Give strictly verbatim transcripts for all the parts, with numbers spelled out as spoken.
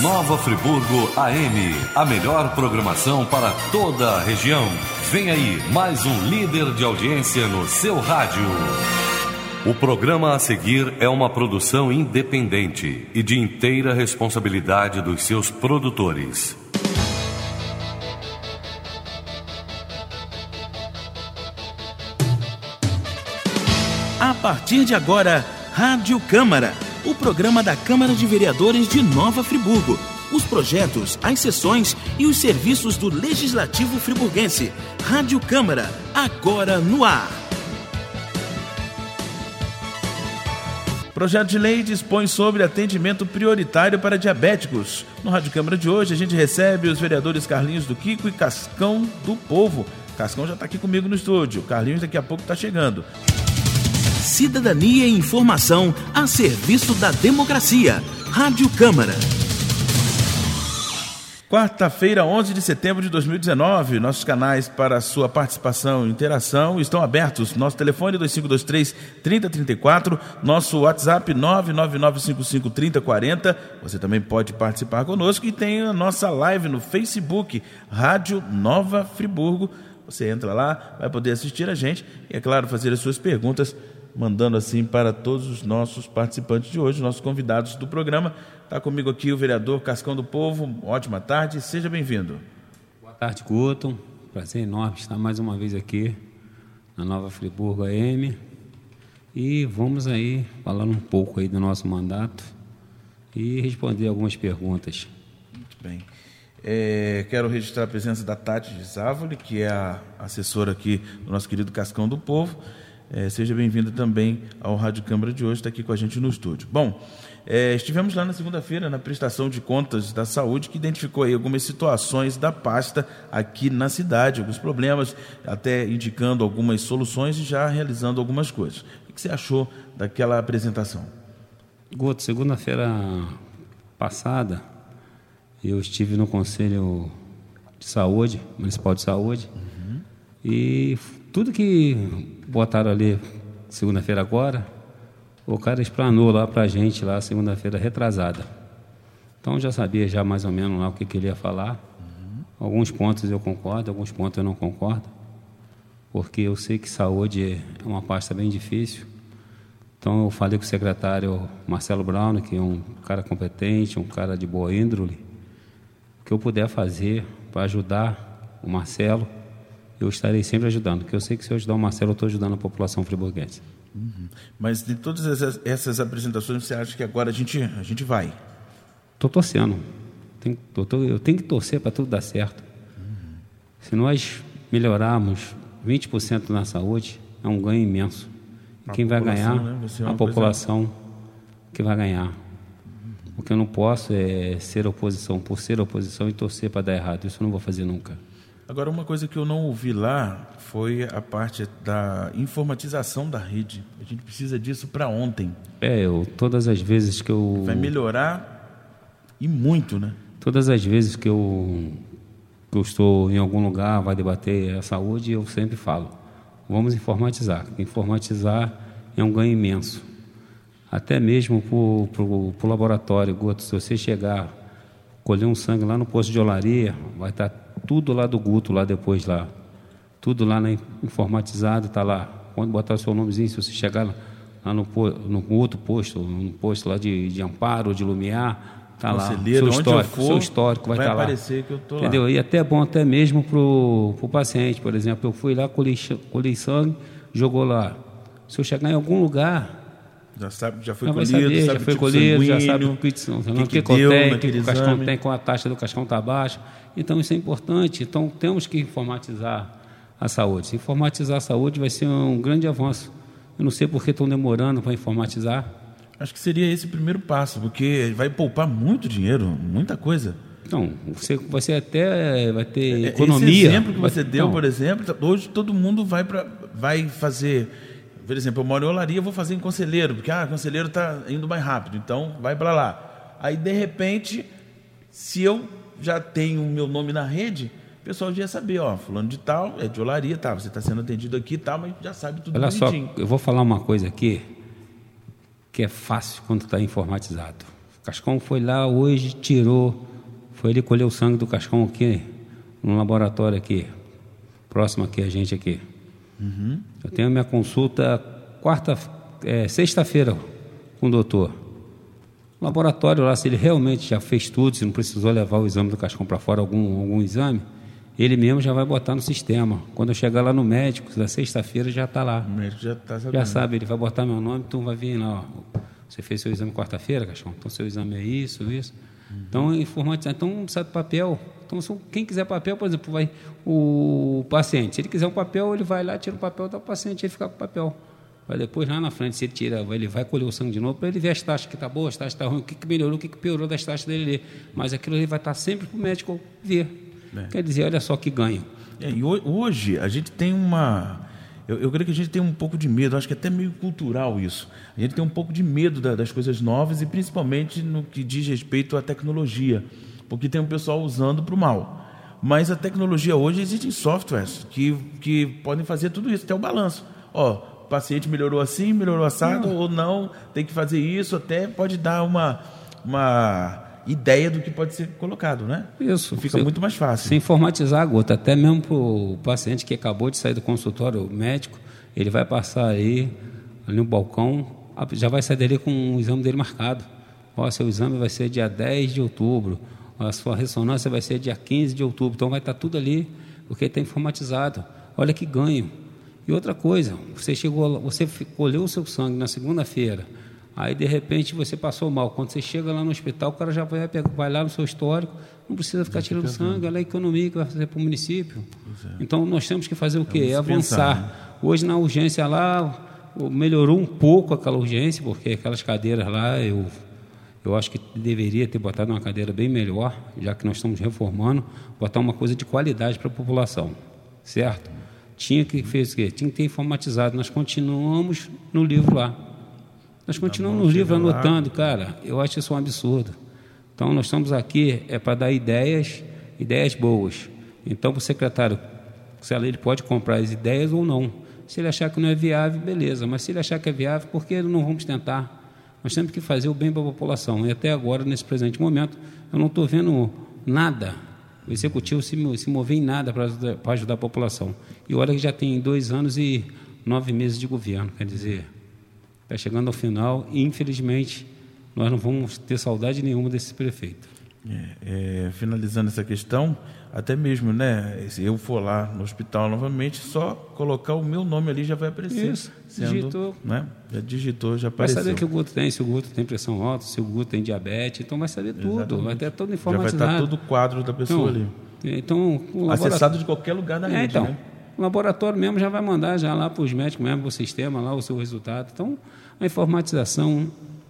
Nova Friburgo A M, a melhor programação para toda a região. Vem aí mais um líder de audiência no seu rádio. O programa a seguir é uma produção independente e de inteira responsabilidade dos seus produtores. A partir de agora, Rádio Câmara, o programa da Câmara de Vereadores de Nova Friburgo. Os projetos, as sessões e os serviços do Legislativo friburguense. Rádio Câmara, agora no ar. Projeto de lei dispõe sobre atendimento prioritário para diabéticos. No Rádio Câmara de hoje, a gente recebe os vereadores Carlinhos do Quico e Cascão do Povo. Cascão já está aqui comigo no estúdio. Carlinhos daqui a pouco está chegando. Cidadania e informação a serviço da democracia. Rádio Câmara. Quarta-feira, onze de setembro de dois mil e dezenove, nossos canais para sua participação e interação estão abertos. Nosso telefone é dois cinco dois três, três zero três quatro, nosso WhatsApp nove nove nove cinco cinco, três zero quatro zero. Você também pode participar conosco e tem a nossa live no Facebook, Rádio Nova Friburgo. Você entra lá, vai poder assistir a gente e, é claro, fazer as suas perguntas, mandando assim para todos os nossos participantes de hoje, nossos convidados do programa. Está comigo aqui o vereador Cascão do Povo. Ótima tarde, seja bem-vindo. Boa tarde, Guto. Prazer enorme estar mais uma vez aqui na Nova Friburgo A M. E vamos aí falar um pouco aí do nosso mandato e responder algumas perguntas. Muito bem. É, quero registrar a presença da Tati de Závoli, que é a assessora aqui do nosso querido Cascão do Povo. É, seja bem-vindo também ao Rádio Câmara de hoje, está aqui com a gente no estúdio. Bom, é, estivemos lá na segunda-feira na prestação de contas da saúde, que identificou aí algumas situações da pasta aqui na cidade, alguns problemas, até indicando algumas soluções e já realizando algumas coisas. O que você achou daquela apresentação? Guto, segunda-feira passada, eu estive no Conselho de Saúde, Municipal de Saúde, uhum. E tudo que botaram ali segunda-feira agora, o cara explanou lá pra gente lá segunda-feira retrasada. Então já sabia já mais ou menos lá o que, que ele ia falar. Uhum. Alguns pontos eu concordo, alguns pontos eu não concordo, porque eu sei que saúde é uma pasta bem difícil. Então eu falei com o secretário Marcelo Brown, que é um cara competente, um cara de boa índole, o que eu puder fazer para ajudar o Marcelo, eu estarei sempre ajudando, porque eu sei que se eu ajudar o Marcelo, eu estou ajudando a população friburguense. Uhum. Mas de todas essas, essas apresentações, você acha que agora a gente, a gente vai? Estou torcendo. Tem, tô, tô, eu tenho que torcer para tudo dar certo. Uhum. Se nós melhorarmos vinte por cento na saúde, é um ganho imenso. E quem vai ganhar? Né? Vai a população coisa... que vai ganhar. Uhum. O que eu não posso é ser oposição por ser oposição e torcer para dar errado. Isso eu não vou fazer nunca. Agora, uma coisa que eu não ouvi lá foi a parte da informatização da rede. A gente precisa disso para ontem. É, eu, todas as vezes que eu... Vai melhorar e muito, né? Todas as vezes que eu, que eu estou em algum lugar, vai debater a saúde, eu sempre falo, vamos informatizar. Informatizar é um ganho imenso. Até mesmo para o laboratório, Guto, se você chegar, colher um sangue lá no posto de olaria, vai estar tudo lá do Guto, lá depois lá. Tudo lá na, informatizado, está lá. Quando botar o seu nomezinho, se você chegar lá, lá no, no outro posto, no posto lá de, de Amparo, de Lumiar, está lá. Seu histórico, for, seu histórico vai, vai estar lá. Vai aparecer que eu estou lá. Entendeu? E até é bom até mesmo para o paciente, por exemplo. Eu fui lá, colhi, colhi sangue, jogou lá. Se eu chegar em algum lugar... Já sabe, já foi já colhido, saber, sabe já foi tipo colhido, sanguíneo, já sabe o que, que, que, que, que contém, o que o cascão tem, com a taxa do cascão está baixa. Então, isso é importante. Então, temos que informatizar a saúde. Se informatizar a saúde vai ser um grande avanço. Eu não sei por que estão demorando para informatizar. Acho que seria esse o primeiro passo, porque vai poupar muito dinheiro, muita coisa. Então, você, você até vai ter economia. Esse exemplo que vai, você deu, então, por exemplo, hoje todo mundo vai, pra, vai fazer... Por exemplo, eu moro em Olaria, eu vou fazer em Conselheiro, porque ah, Conselheiro está indo mais rápido, então vai para lá. Aí, de repente, se eu já tenho o meu nome na rede, o pessoal já ia saber, ó, fulano de tal, é de Olaria, tá, você está sendo atendido aqui e tal, mas já sabe tudo olha bonitinho. Só, eu vou falar uma coisa aqui que é fácil quando está informatizado. O Cascão foi lá hoje, tirou, foi ele colher o sangue do Cascão aqui, no laboratório aqui, próximo aqui, a gente aqui. Uhum. Eu tenho minha consulta quarta, é, sexta-feira com o doutor. O laboratório lá, se ele realmente já fez tudo, se não precisou levar o exame do Cascão para fora, algum, algum exame, ele mesmo já vai botar no sistema. Quando eu chegar lá no médico, na sexta-feira já está lá. O médico já está sabendo. Já sabe, ele vai botar meu nome, então vai vir lá, ó, você fez seu exame quarta-feira, Cascão? Então seu exame é isso, isso. Uhum. Então, informatizar. Então, não precisa de papel. Então, se quem quiser papel, por exemplo, vai o paciente. Se ele quiser um papel, ele vai lá, tira o papel do paciente, ele fica com o papel. Vai depois, lá na frente, se ele tira, ele vai colher o sangue de novo, para ele ver as taxas que está boa, as taxas que estão ruins, o que, que melhorou, o que, que piorou das taxas dele ali. Mas aquilo ele vai estar sempre para o médico ver. É. Quer dizer, olha só que ganho. É, e hoje a gente tem uma... Eu, eu creio que a gente tem um pouco de medo, acho que é até meio cultural isso. A gente tem um pouco de medo da, das coisas novas e principalmente no que diz respeito à tecnologia, porque tem um pessoal usando para o mal. Mas a tecnologia hoje, existem softwares que, que podem fazer tudo isso, até o balanço. Ó, o paciente melhorou assim, melhorou assado, não. ou não, tem que fazer isso, até pode dar uma, uma ideia do que pode ser colocado, né? Isso. Fica se, muito mais fácil. Se informatizar a gota, até mesmo para o paciente que acabou de sair do consultório médico, ele vai passar aí, ali no balcão, já vai sair dali com o exame dele marcado. Ó, seu exame vai ser dia dez de outubro, a sua ressonância vai ser dia quinze de outubro, então vai estar tudo ali, porque está informatizado. Olha que ganho. E outra coisa, você chegou, você colheu o seu sangue na segunda-feira, aí de repente você passou mal. Quando você chega lá no hospital, o cara já vai, vai lá no seu histórico, não precisa ficar tirando sangue, olha a economia que vai fazer para o município. É. Então nós temos que fazer o quê? É avançar. Pensar, né? Hoje na urgência lá, melhorou um pouco aquela urgência, porque aquelas cadeiras lá, eu, eu acho que deveria ter botado uma cadeira bem melhor, já que nós estamos reformando, botar uma coisa de qualidade para a população, certo? Tinha que fez o quê? Tinha que ter informatizado. Nós continuamos no livro lá. Nós continuamos no livro anotando, cara. Eu acho isso um absurdo. Então, nós estamos aqui é para dar ideias, ideias boas. Então, o secretário, se ele pode comprar as ideias ou não. Se ele achar que não é viável, beleza. Mas se ele achar que é viável, por que não vamos tentar? Nós temos que fazer o bem para a população. E até agora, nesse presente momento, eu não estou vendo nada. O executivo se, se mover em nada para ajudar, para ajudar a população. E olha que já tem dois anos e nove meses de governo, quer dizer, está chegando ao final e, infelizmente, nós não vamos ter saudade nenhuma desse prefeito. É, é, finalizando essa questão, até mesmo, né, se eu for lá no hospital novamente, só colocar o meu nome ali já vai aparecer. Isso, sendo, digitou. Né, já digitou, já apareceu. Vai saber que o Guto tem, se o Guto tem pressão alta, se o Guto tem diabetes, então vai saber tudo, exatamente. Vai ter todo informatizado. Já vai estar todo o quadro da pessoa então, ali. Então, o laboratório... Acessado de qualquer lugar da é, rede, então, né? O laboratório mesmo já vai mandar já lá para os médicos mesmo, o sistema lá, o seu resultado. Então, a informatização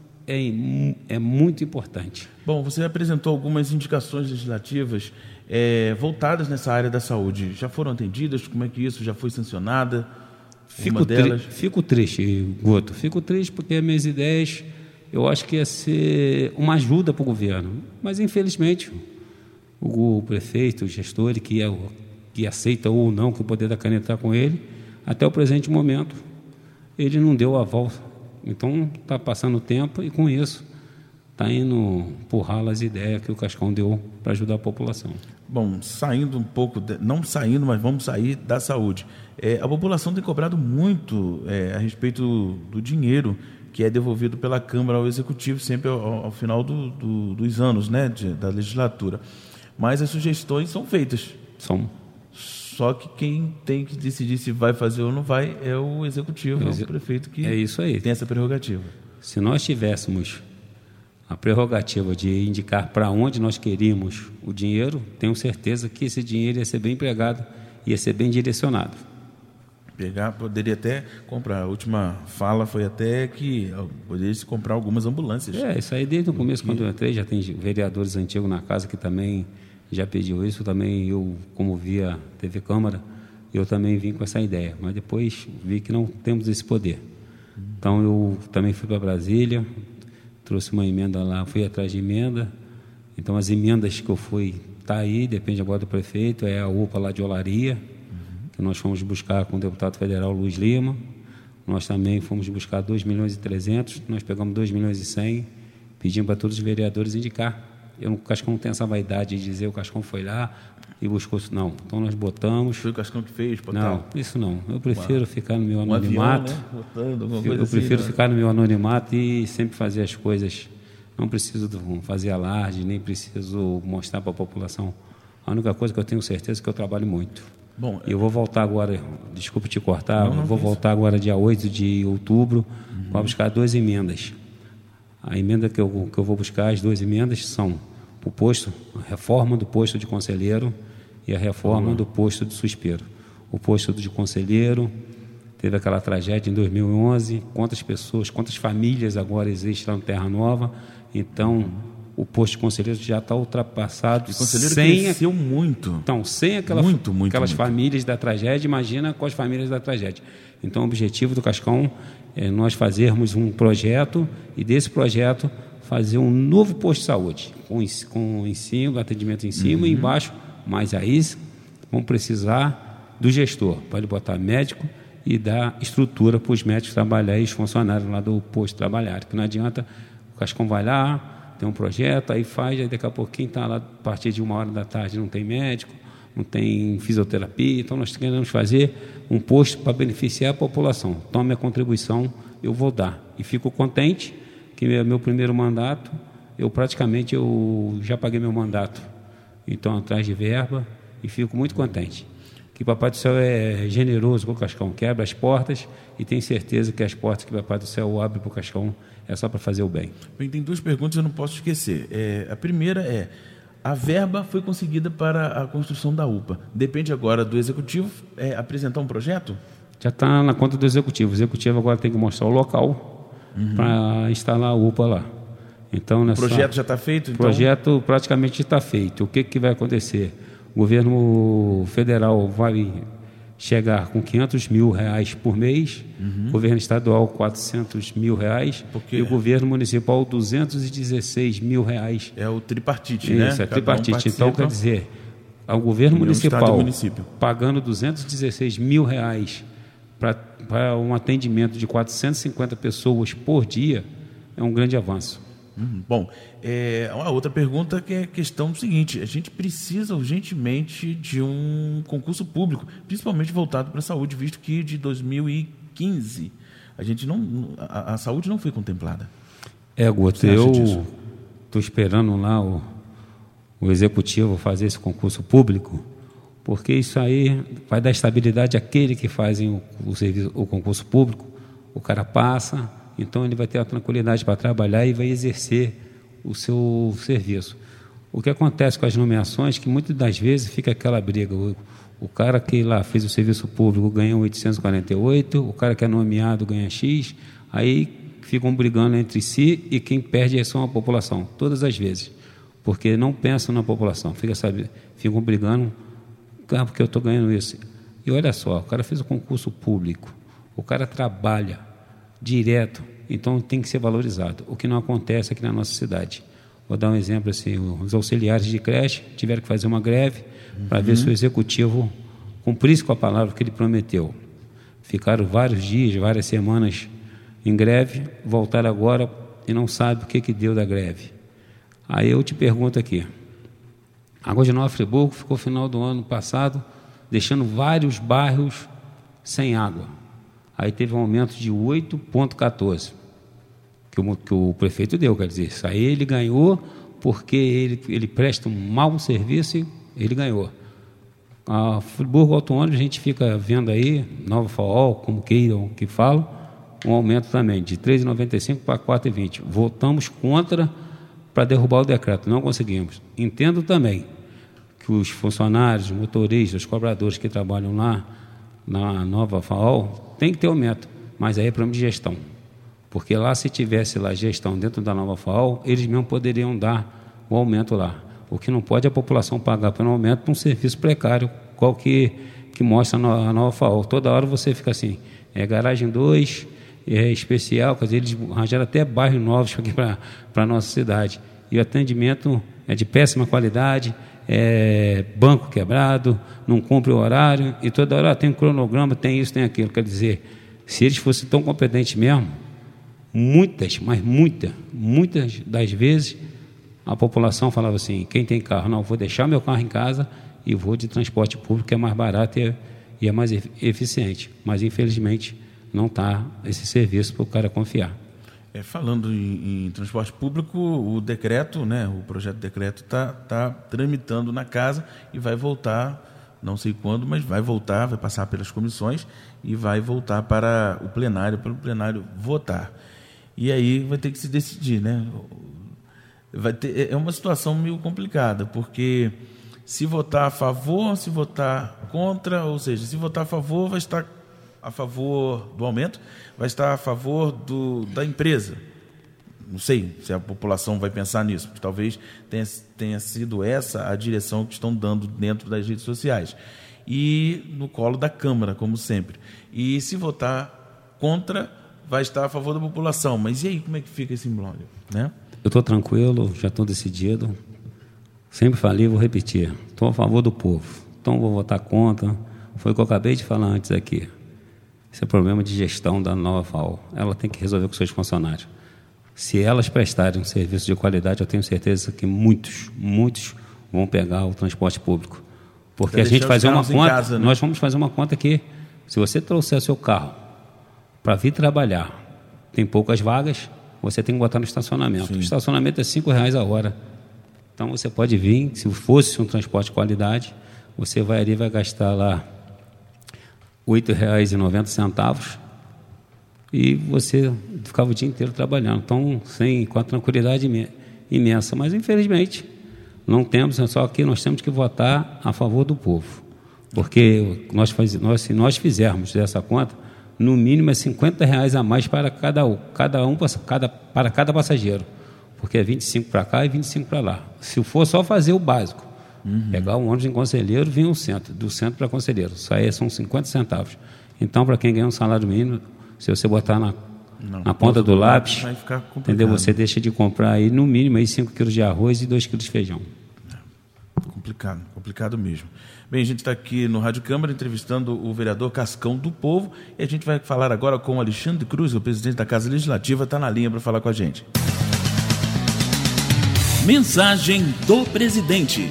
é, é muito importante. Bom, você apresentou algumas indicações legislativas é, voltadas nessa área da saúde. Já foram atendidas? Como é que isso já foi sancionada? Fico, tri fico triste, Guto. Fico triste porque as minhas ideias, eu acho que ia ser uma ajuda para o governo. Mas, infelizmente, o, o prefeito, o gestor, que, é, que aceita ou não que o poder da caneta está com ele, até o presente momento, ele não deu a volta. Então, está passando o tempo e, com isso, está indo empurrar as ideias que o Cascão deu para ajudar a população. Bom, saindo um pouco, de, não saindo, mas vamos sair da saúde. É, a população tem cobrado muito é, a respeito do, do dinheiro que é devolvido pela Câmara ao Executivo, sempre ao, ao final do, do, dos anos, né, de, da legislatura. Mas as sugestões são feitas. São. Só que quem tem que decidir se vai fazer ou não vai é o Executivo, é, é o prefeito que é isso aí. Tem essa prerrogativa. Se nós tivéssemos a prerrogativa de indicar para onde nós queríamos o dinheiro, tenho certeza que esse dinheiro ia ser bem empregado, ia ser bem direcionado. Pegar, poderia até comprar. A última fala foi até que poderia se comprar algumas ambulâncias. É, isso aí desde o começo, quando eu entrei, já tem vereadores antigos na casa que também já pediu isso. Também eu, como via T V Câmara, eu também vim com essa ideia. Mas depois vi que não temos esse poder. Então eu também fui para Brasília, trouxe uma emenda lá, fui atrás de emenda. Então as emendas que eu fui, está aí, depende agora do prefeito, é a U P A lá de Olaria, que nós fomos buscar com o deputado federal Luiz Lima. Nós também fomos buscar dois milhões e trezentos, nós pegamos dois milhões e cem, pedindo para todos os vereadores indicar. Eu, o Cascão não tem essa vaidade de dizer o Cascão foi lá e buscou isso. Não, então nós botamos... Foi o Cascão que fez? Pô, não, tal. Isso não. Eu prefiro Uma, ficar no meu um anonimato. Avião, né? Botando, alguma eu coisa eu prefiro assim, ficar né? no meu anonimato e sempre fazer as coisas. Não preciso fazer alarde, nem preciso mostrar para a população. A única coisa que eu tenho certeza é que eu trabalho muito. Bom, e eu vou voltar agora, desculpe te cortar, não, não eu vou voltar agora dia oito de outubro uhum. para buscar duas emendas. A emenda que eu, que eu vou buscar, as duas emendas são o posto, a reforma do posto de conselheiro e a reforma uhum. do posto de suspiro. O posto de conselheiro teve aquela tragédia em dois mil e onze, quantas pessoas, quantas famílias agora existem lá no Terra Nova, então uhum. o posto de conselheiro já está ultrapassado. O conselheiro sem, cresceu muito. Então, sem aquela, muito, muito, aquelas muito. famílias da tragédia, imagina com as famílias da tragédia. Então, o objetivo do Cascão é nós fazermos um projeto e desse projeto fazer um novo posto de saúde, com, com em cima, atendimento em cima uhum. e embaixo, mas aí vão precisar do gestor, para ele botar médico e dar estrutura para os médicos trabalharem e os funcionários lá do posto trabalharem, que não adianta, o Cascão vai lá, tem um projeto, aí faz, aí daqui a pouquinho está lá, a partir de uma hora da tarde não tem médico, não tem fisioterapia, então nós queremos fazer um posto para beneficiar a população. Tome a contribuição, eu vou dar. E fico contente que meu, meu primeiro mandato, eu praticamente eu já paguei meu mandato, então atrás de verba, e fico muito contente. Que Papai do Céu é generoso com o Cascão, quebra as portas e tenho certeza que as portas que Papai do Céu abre para o Cascão é só para fazer o bem. Bem, tem duas perguntas que eu não posso esquecer. É, a primeira é, a verba foi conseguida para a construção da U P A. Depende agora do Executivo é, apresentar um projeto? Já está na conta do Executivo. O Executivo agora tem que mostrar o local uhum. para instalar a U P A lá. Então, nessa, o projeto já está feito? O então... projeto praticamente está feito. O que, que vai acontecer? O governo federal vai chegar com quinhentos mil reais por mês, uhum. o governo estadual quatrocentos mil reais Porque... e o governo municipal duzentos e dezesseis mil reais. É o tripartite, Isso, né? Isso, é tripartite. Um então, quer dizer, o governo municipal pagando duzentos e dezesseis mil reais para um atendimento de quatrocentas e cinquenta pessoas por dia é um grande avanço. Hum, bom, é, uma outra pergunta que é a questão do seguinte, a gente precisa urgentemente de um concurso público, principalmente voltado para a saúde, visto que de dois mil e quinze a, gente não, a, a saúde não foi contemplada. É, Guto, eu estou esperando lá o, o Executivo fazer esse concurso público, porque isso aí vai dar estabilidade àquele que fazem o, o, serviço, o concurso público, o cara passa... Então, ele vai ter a tranquilidade para trabalhar e vai exercer o seu serviço. O que acontece com as nomeações, que muitas das vezes fica aquela briga. O, o cara que lá fez o serviço público ganha oitocentos e quarenta e oito, o cara que é nomeado ganha X, aí ficam brigando entre si e quem perde é só a população, todas as vezes. Porque não pensam na população, fica, sabe, ficam brigando, ah, porque eu estou ganhando isso. E olha só, o cara fez o concurso público, o cara trabalha direto, então tem que ser valorizado, o que não acontece aqui na nossa cidade. Vou dar um exemplo assim, os auxiliares de creche tiveram que fazer uma greve uhum. para ver se o Executivo cumprisse com a palavra que ele prometeu. Ficaram vários dias, várias semanas em greve, voltaram agora e não sabe o que, que deu da greve. Aí eu te pergunto aqui, Água de Nova Friburgo ficou final do ano passado deixando vários bairros sem água. Aí teve um aumento de oito vírgula quatorze, que o, que o prefeito deu, quer dizer, isso aí ele ganhou porque ele, ele presta um mau serviço e ele ganhou. A Friburgo Auto Ônibus, a gente fica vendo aí, Nova F A O, como queiram que falam, um aumento também de três reais e noventa e cinco centavos para quatro reais e vinte centavos. Votamos contra para derrubar o decreto, não conseguimos. Entendo também que os funcionários, os motoristas, os cobradores que trabalham lá na Nova F A O tem que ter aumento, mas aí é problema de gestão, porque lá se tivesse lá gestão dentro da Nova F A O, eles mesmo poderiam dar o aumento lá. O que não pode é a população pagar pelo aumento para um serviço precário, qual que, que mostra a Nova F A O. Toda hora você fica assim, é garagem dois, é especial, quer dizer, eles arranjaram até bairros novos aqui para a nossa cidade, e o atendimento é de péssima qualidade, é banco quebrado, não cumpre o horário, e toda hora ah, tem um cronograma, tem isso, tem aquilo. Quer dizer, se eles fossem tão competentes mesmo, muitas, mas muitas, muitas das vezes a população falava assim, quem tem carro, não, vou deixar meu carro em casa e vou de transporte público, que é mais barato e é, e é mais eficiente. Mas, infelizmente, não está esse serviço para o cara confiar. É, falando em, em transporte público, o decreto, né, o projeto de decreto está tá tramitando na casa e vai voltar, não sei quando, mas vai voltar, vai passar pelas comissões e vai voltar para o plenário, para o plenário votar. E aí vai ter que se decidir, né? Vai ter, é uma situação meio complicada, porque se votar a favor, se votar contra, ou seja, se votar a favor, vai estar a favor do aumento, vai estar a favor do, da empresa. Não sei se a população vai pensar nisso, porque talvez tenha, tenha sido essa a direção que estão dando dentro das redes sociais. E no colo da Câmara, como sempre. E se votar contra, vai estar a favor da população. Mas e aí, como é que fica esse imbróglio, né? Eu estou tranquilo, já estou decidido. Sempre falei, vou repetir. Estou a favor do povo. Então vou votar contra. Foi o que eu acabei de falar antes aqui. Esse é problema de gestão da nova F A O. Ela tem que resolver com seus funcionários. Se elas prestarem um serviço de qualidade, eu tenho certeza que muitos, muitos vão pegar o transporte público. Porque a gente fazer uma conta, casa, né? Nós vamos fazer uma conta que, se você trouxer seu carro para vir trabalhar, tem poucas vagas, você tem que botar no estacionamento. Sim. O estacionamento é cinco reais a hora. Então você pode vir, se fosse um transporte de qualidade, você vai ali e vai gastar lá oito reais e noventa centavos e você ficava o dia inteiro trabalhando. Então, sem, com a tranquilidade imensa. Mas, infelizmente, não temos, é só que nós temos que votar a favor do povo. Porque nós, faz, nós, se nós fizermos essa conta, no mínimo é cinquenta reais a mais para cada um, cada um cada, para cada passageiro. Porque é vinte e cinco para cá e vinte e cinco para lá. Se for só fazer o básico, uhum. pegar um ônibus em Conselheiro, vem o centro, do centro para Conselheiro. Isso aí são cinquenta centavos. Então, para quem ganha um salário mínimo, se você botar na, Não, na ponta do lápis, vai ficar entendeu? Você deixa de comprar aí, no mínimo aí cinco quilos de arroz e dois quilos de feijão. É, complicado, complicado mesmo. Bem, a gente está aqui no Rádio Câmara entrevistando o vereador Cascão do Povo e a gente vai falar agora com o Alexandre Cruz, o presidente da Casa Legislativa, está na linha para falar com a gente. Mensagem do presidente.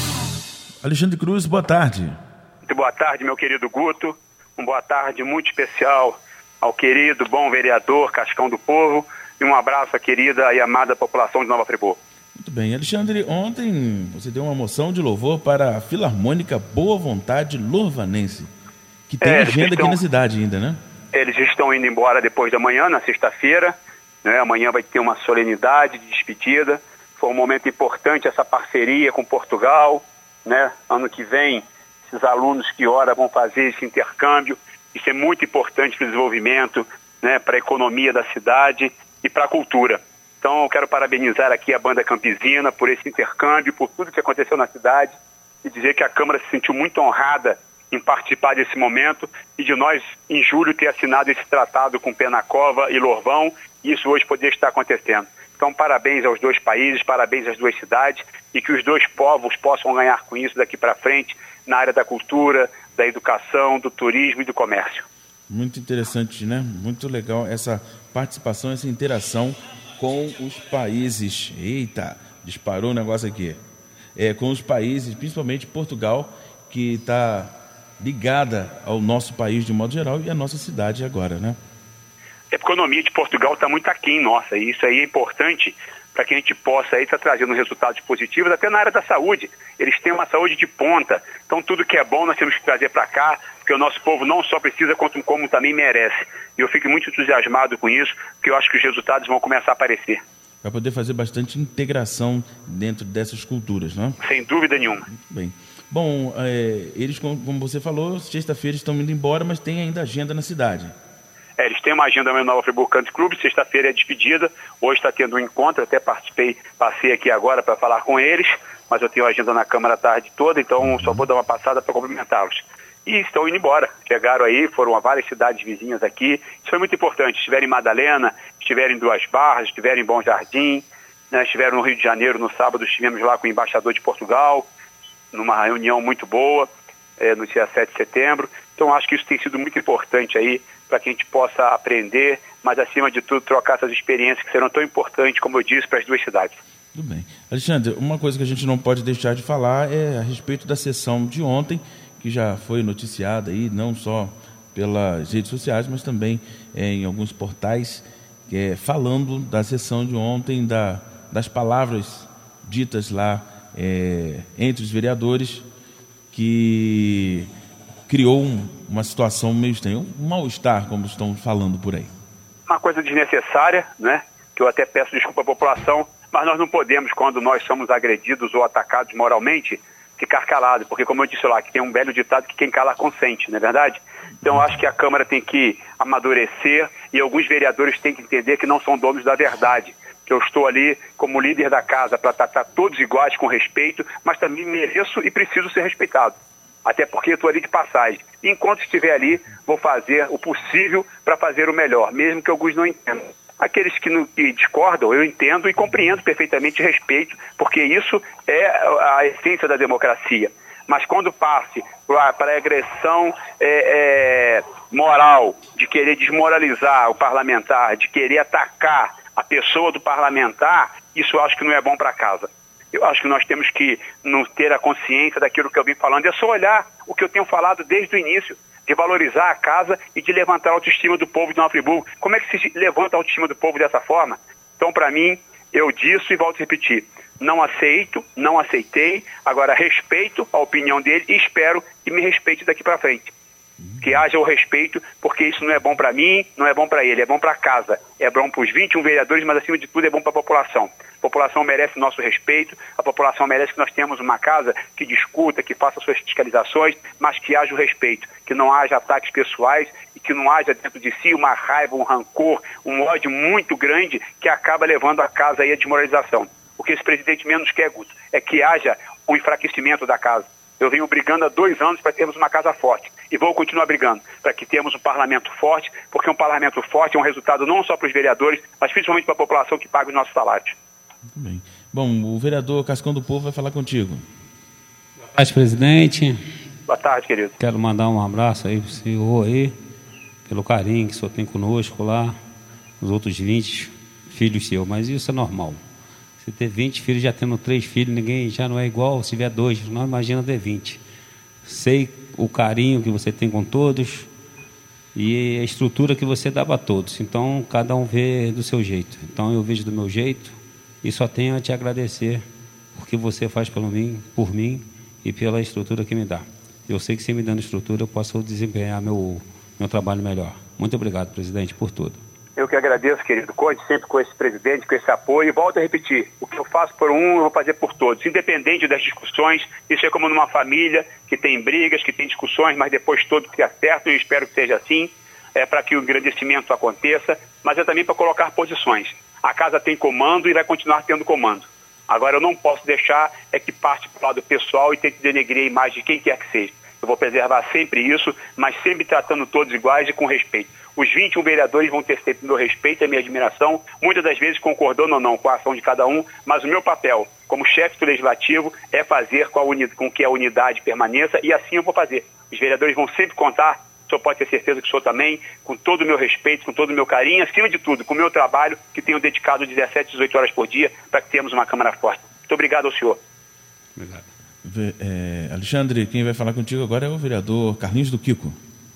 Alexandre Cruz, boa tarde. Muito boa tarde, meu querido Guto. Uma boa tarde muito especial ao querido, bom vereador Cascão do Povo e um abraço à querida e amada população de Nova Friburgo. Muito bem. Alexandre, ontem você deu uma moção de louvor para a Filarmônica Boa Vontade Louvanense, que tem é, agenda estão, aqui na cidade ainda, né? Eles estão indo embora depois da manhã, na sexta-feira, né? Amanhã vai ter uma solenidade de despedida. Foi um momento importante essa parceria com Portugal, né? Ano que vem, esses alunos que ora vão fazer esse intercâmbio. Isso é muito importante para o desenvolvimento, né? Para a economia da cidade e para a cultura. Então, eu quero parabenizar aqui a Banda Campesina por esse intercâmbio, por tudo que aconteceu na cidade e dizer que a Câmara se sentiu muito honrada em participar desse momento e de nós, em julho, ter assinado esse tratado com Penacova e Lorvão e isso hoje poder estar acontecendo. Então, parabéns aos dois países, parabéns às duas cidades e que os dois povos possam ganhar com isso daqui para frente na área da cultura, da educação, do turismo e do comércio. Muito interessante, né? Muito legal essa participação, essa interação com os países. Eita, disparou o negócio aqui. É, com os países, principalmente Portugal, que está ligada ao nosso país de modo geral e à nossa cidade agora, né? A economia de Portugal está muito aquém nossa, e isso aí é importante para que a gente possa estar tá trazendo resultados positivos até na área da saúde. Eles têm uma saúde de ponta, então tudo que é bom nós temos que trazer para cá, porque o nosso povo não só precisa, como, como também merece. E eu fico muito entusiasmado com isso, porque eu acho que os resultados vão começar a aparecer. Vai poder fazer bastante integração dentro dessas culturas, não é? Sem dúvida nenhuma. Muito bem. Bom, é, eles, como você falou, sexta-feira estão indo embora, mas tem ainda agenda na cidade. É, eles têm uma agenda no Nova Friburgo Country Club, sexta-feira é a despedida, hoje está tendo um encontro, até participei, passei aqui agora para falar com eles, mas eu tenho agenda na Câmara a tarde toda, então só vou dar uma passada para cumprimentá-los. E estão indo embora, chegaram aí, foram a várias cidades vizinhas aqui, isso foi muito importante, estiveram em Madalena, estiveram em Duas Barras, estiveram em Bom Jardim, né, estiveram no Rio de Janeiro no sábado, estivemos lá com o embaixador de Portugal, numa reunião muito boa, é, no dia sete de setembro, então acho que isso tem sido muito importante aí, para que a gente possa aprender, mas acima de tudo trocar essas experiências que serão tão importantes, como eu disse, para as duas cidades. Tudo bem. Alexandre, uma coisa que a gente não pode deixar de falar é a respeito da sessão de ontem, que já foi noticiada aí, não só pelas redes sociais, mas também é, em alguns portais, é, falando da sessão de ontem, da, das palavras ditas lá é, entre os vereadores, que criou um, uma situação meio estranha, um mal-estar, como estão falando por aí. Uma coisa desnecessária, né? Que eu até peço desculpa à população, mas nós não podemos, quando nós somos agredidos ou atacados moralmente, ficar calados, porque como eu disse lá, que tem um velho ditado que quem cala consente, não é verdade? Então eu acho que a Câmara tem que amadurecer e alguns vereadores têm que entender que não são donos da verdade, que eu estou ali como líder da casa para tratar todos iguais com respeito, mas também mereço e preciso ser respeitado. Até porque eu estou ali de passagem. E enquanto estiver ali, vou fazer o possível para fazer o melhor, mesmo que alguns não entendam. Aqueles que, não, que discordam, eu entendo e compreendo perfeitamente e respeito, porque isso é a essência da democracia. Mas quando passe para a agressão é, é, moral, de querer desmoralizar o parlamentar, de querer atacar a pessoa do parlamentar, isso eu acho que não é bom para casa. Eu acho que nós temos que não ter a consciência daquilo que eu vim falando. É só olhar o que eu tenho falado desde o início, de valorizar a casa e de levantar a autoestima do povo de Nova Friburgo. Como é que se levanta a autoestima do povo dessa forma? Então, para mim, eu disse e volto a repetir, não aceito, não aceitei, agora respeito a opinião dele e espero que me respeite daqui para frente. Que haja o respeito, porque isso não é bom para mim, não é bom para ele, é bom para a casa, é bom para os vinte e um vereadores, mas acima de tudo é bom para a população. A população merece o nosso respeito, a população merece que nós tenhamos uma casa que discuta, que faça suas fiscalizações, mas que haja o respeito, que não haja ataques pessoais e que não haja dentro de si uma raiva, um rancor, um ódio muito grande que acaba levando a casa aí à desmoralização. O que esse presidente menos quer, Guto, é que haja um enfraquecimento da casa. Eu venho brigando há dois anos para termos uma casa forte e vou continuar brigando para que tenhamos um parlamento forte, porque um parlamento forte é um resultado não só para os vereadores, mas principalmente para a população que paga os nossos salários. Muito bem. Bom, o vereador Cascão do Povo vai falar contigo. Boa tarde, presidente. Boa tarde, querido. Quero mandar um abraço aí para o senhor aí, pelo carinho que o senhor tem conosco lá, os outros vinte filhos seus, mas isso é normal. Se ter vinte filhos, já tendo três filhos, ninguém já não é igual. Se tiver dois, não imagina ter vinte. Sei o carinho que você tem com todos e a estrutura que você dá para todos. Então, cada um vê do seu jeito. Então, eu vejo do meu jeito e só tenho a te agradecer por que você faz pelo mim, por mim e pela estrutura que me dá. Eu sei que, se me dando estrutura, eu posso desempenhar meu, meu trabalho melhor. Muito obrigado, presidente, por tudo. Eu que agradeço, querido. Conte sempre com esse presidente, com esse apoio. E volto a repetir, o que eu faço por um, eu vou fazer por todos. Independente das discussões, isso é como numa família que tem brigas, que tem discussões, mas depois todos se acertam, e eu espero que seja assim, é, para que o engrandecimento aconteça, mas é também para colocar posições. A casa tem comando e vai continuar tendo comando. Agora, eu não posso deixar é que parte para o lado pessoal e tente denegrir a imagem de quem quer que seja. Eu vou preservar sempre isso, mas sempre tratando todos iguais e com respeito. Os vinte e um vereadores vão ter sempre meu respeito e minha admiração, muitas das vezes concordando ou não com a ação de cada um, mas o meu papel como chefe do Legislativo é fazer com, a uni- com que a unidade permaneça, e assim eu vou fazer. Os vereadores vão sempre contar, o senhor pode ter certeza que o senhor também, com todo o meu respeito, com todo o meu carinho, acima de tudo, com o meu trabalho, que tenho dedicado dezessete, dezoito horas por dia para que tenhamos uma Câmara forte. Muito obrigado ao senhor. Obrigado. É, Alexandre, quem vai falar contigo agora é o vereador Carlinhos do Kiko.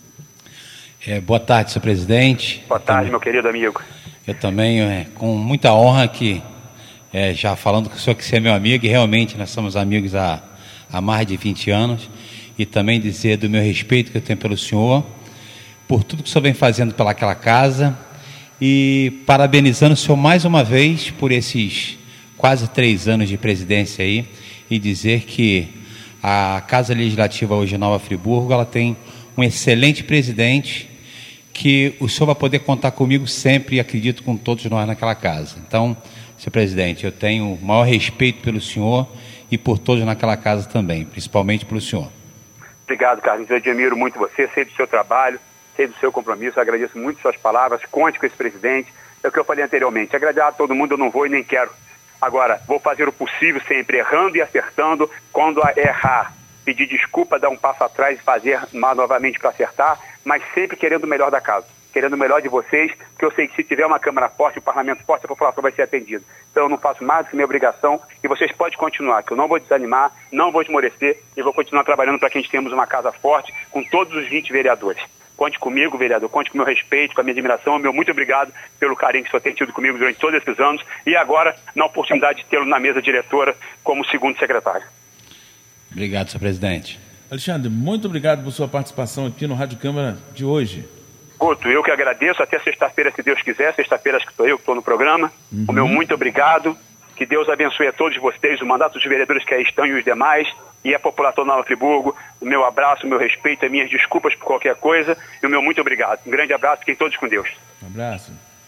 É, boa tarde, senhor presidente. Boa tarde, meu querido amigo. Eu também, é, com muita honra que, é, já falando com o senhor que você é meu amigo, e realmente nós somos amigos há, há mais de vinte anos, e também dizer do meu respeito que eu tenho pelo senhor, por tudo que o senhor vem fazendo pelaquela casa, e parabenizando o senhor mais uma vez por esses quase três anos de presidência aí, e dizer que a Casa Legislativa hoje, Nova Friburgo, ela tem um excelente presidente, que o senhor vai poder contar comigo sempre, e acredito com todos nós naquela casa. Então, senhor presidente, eu tenho o maior respeito pelo senhor e por todos naquela casa também, principalmente pelo senhor. Obrigado, Carlos. Eu admiro muito você, sei do seu trabalho, sei do seu compromisso, eu agradeço muito suas palavras, conte com esse presidente. É o que eu falei anteriormente, agradar a todo mundo eu não vou e nem quero. Agora, vou fazer o possível sempre, errando e acertando. Quando errar, pedir desculpa, dar um passo atrás e fazer novamente para acertar, mas sempre querendo o melhor da casa. querendo o melhor de vocês, porque eu sei que se tiver uma Câmara forte, um parlamento forte, a população vai ser atendida. Então eu não faço mais do que minha obrigação e vocês podem continuar, que eu não vou desanimar, não vou esmorecer e vou continuar trabalhando para que a gente tenhamos uma casa forte com todos os vinte vereadores. Conte comigo, vereador, conte com o meu respeito, com a minha admiração, meu muito obrigado pelo carinho que o senhor tem tido comigo durante todos esses anos e agora na oportunidade de tê-lo na mesa diretora como segundo secretário. Obrigado, senhor presidente. Alexandre, muito obrigado por sua participação aqui no Rádio Câmara de hoje. Guto, eu que agradeço, até sexta-feira, se Deus quiser, sexta-feira acho que sou eu que estou no programa. Uhum. O meu muito obrigado, que Deus abençoe a todos vocês, o mandato dos vereadores que aí estão e os demais, e a população de Nova Friburgo, o meu abraço, o meu respeito, as minhas desculpas por qualquer coisa, e o meu muito obrigado. Um grande abraço, fiquem todos com Deus. Um abraço.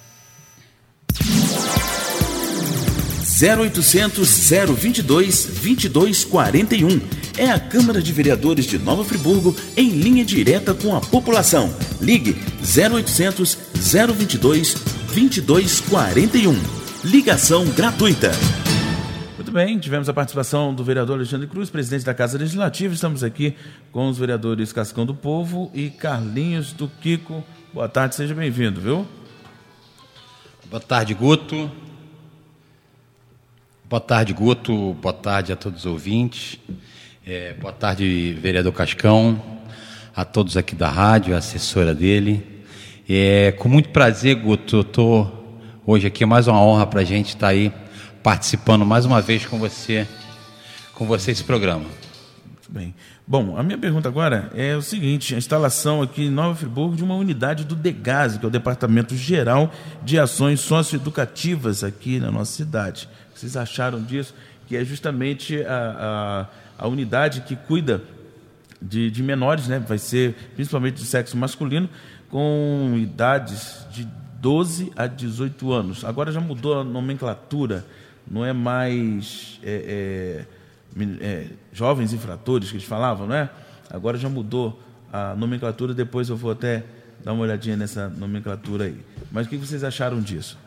zero oitocentos, zero vinte e dois, vinte e dois quarenta e um. É a Câmara de Vereadores de Nova Friburgo em linha direta com a população. Ligue zero oitocentos, zero vinte e dois, vinte e dois quarenta e um. Ligação gratuita. Muito bem, tivemos a participação do vereador Alexandre Cruz, presidente da Casa Legislativa. Estamos aqui com os vereadores Cascão do Povo e Carlinhos do Kiko. Boa tarde, seja bem-vindo, viu? Boa tarde, Guto. Boa tarde, Guto. Boa tarde a todos os ouvintes. É, boa tarde, vereador Cascão, a todos aqui da rádio, a assessora dele. É, com muito prazer, Guto, eu estou hoje aqui, é mais uma honra para a gente estar aí participando mais uma vez com você, com você esse programa. Muito bem. Bom, a minha pergunta agora é o seguinte: a instalação aqui em Nova Friburgo de uma unidade do DEGASE, que é o Departamento Geral de Ações Socioeducativas aqui na nossa cidade. O que vocês acharam disso? Que é justamente a, a, a unidade que cuida de, de menores, né? Vai ser principalmente de sexo masculino, com idades de doze a dezoito anos. Agora já mudou a nomenclatura, não é mais é, é, é, jovens infratores que eles falavam, não é? Agora já mudou a nomenclatura, depois eu vou até dar uma olhadinha nessa nomenclatura aí. Mas o que vocês acharam disso?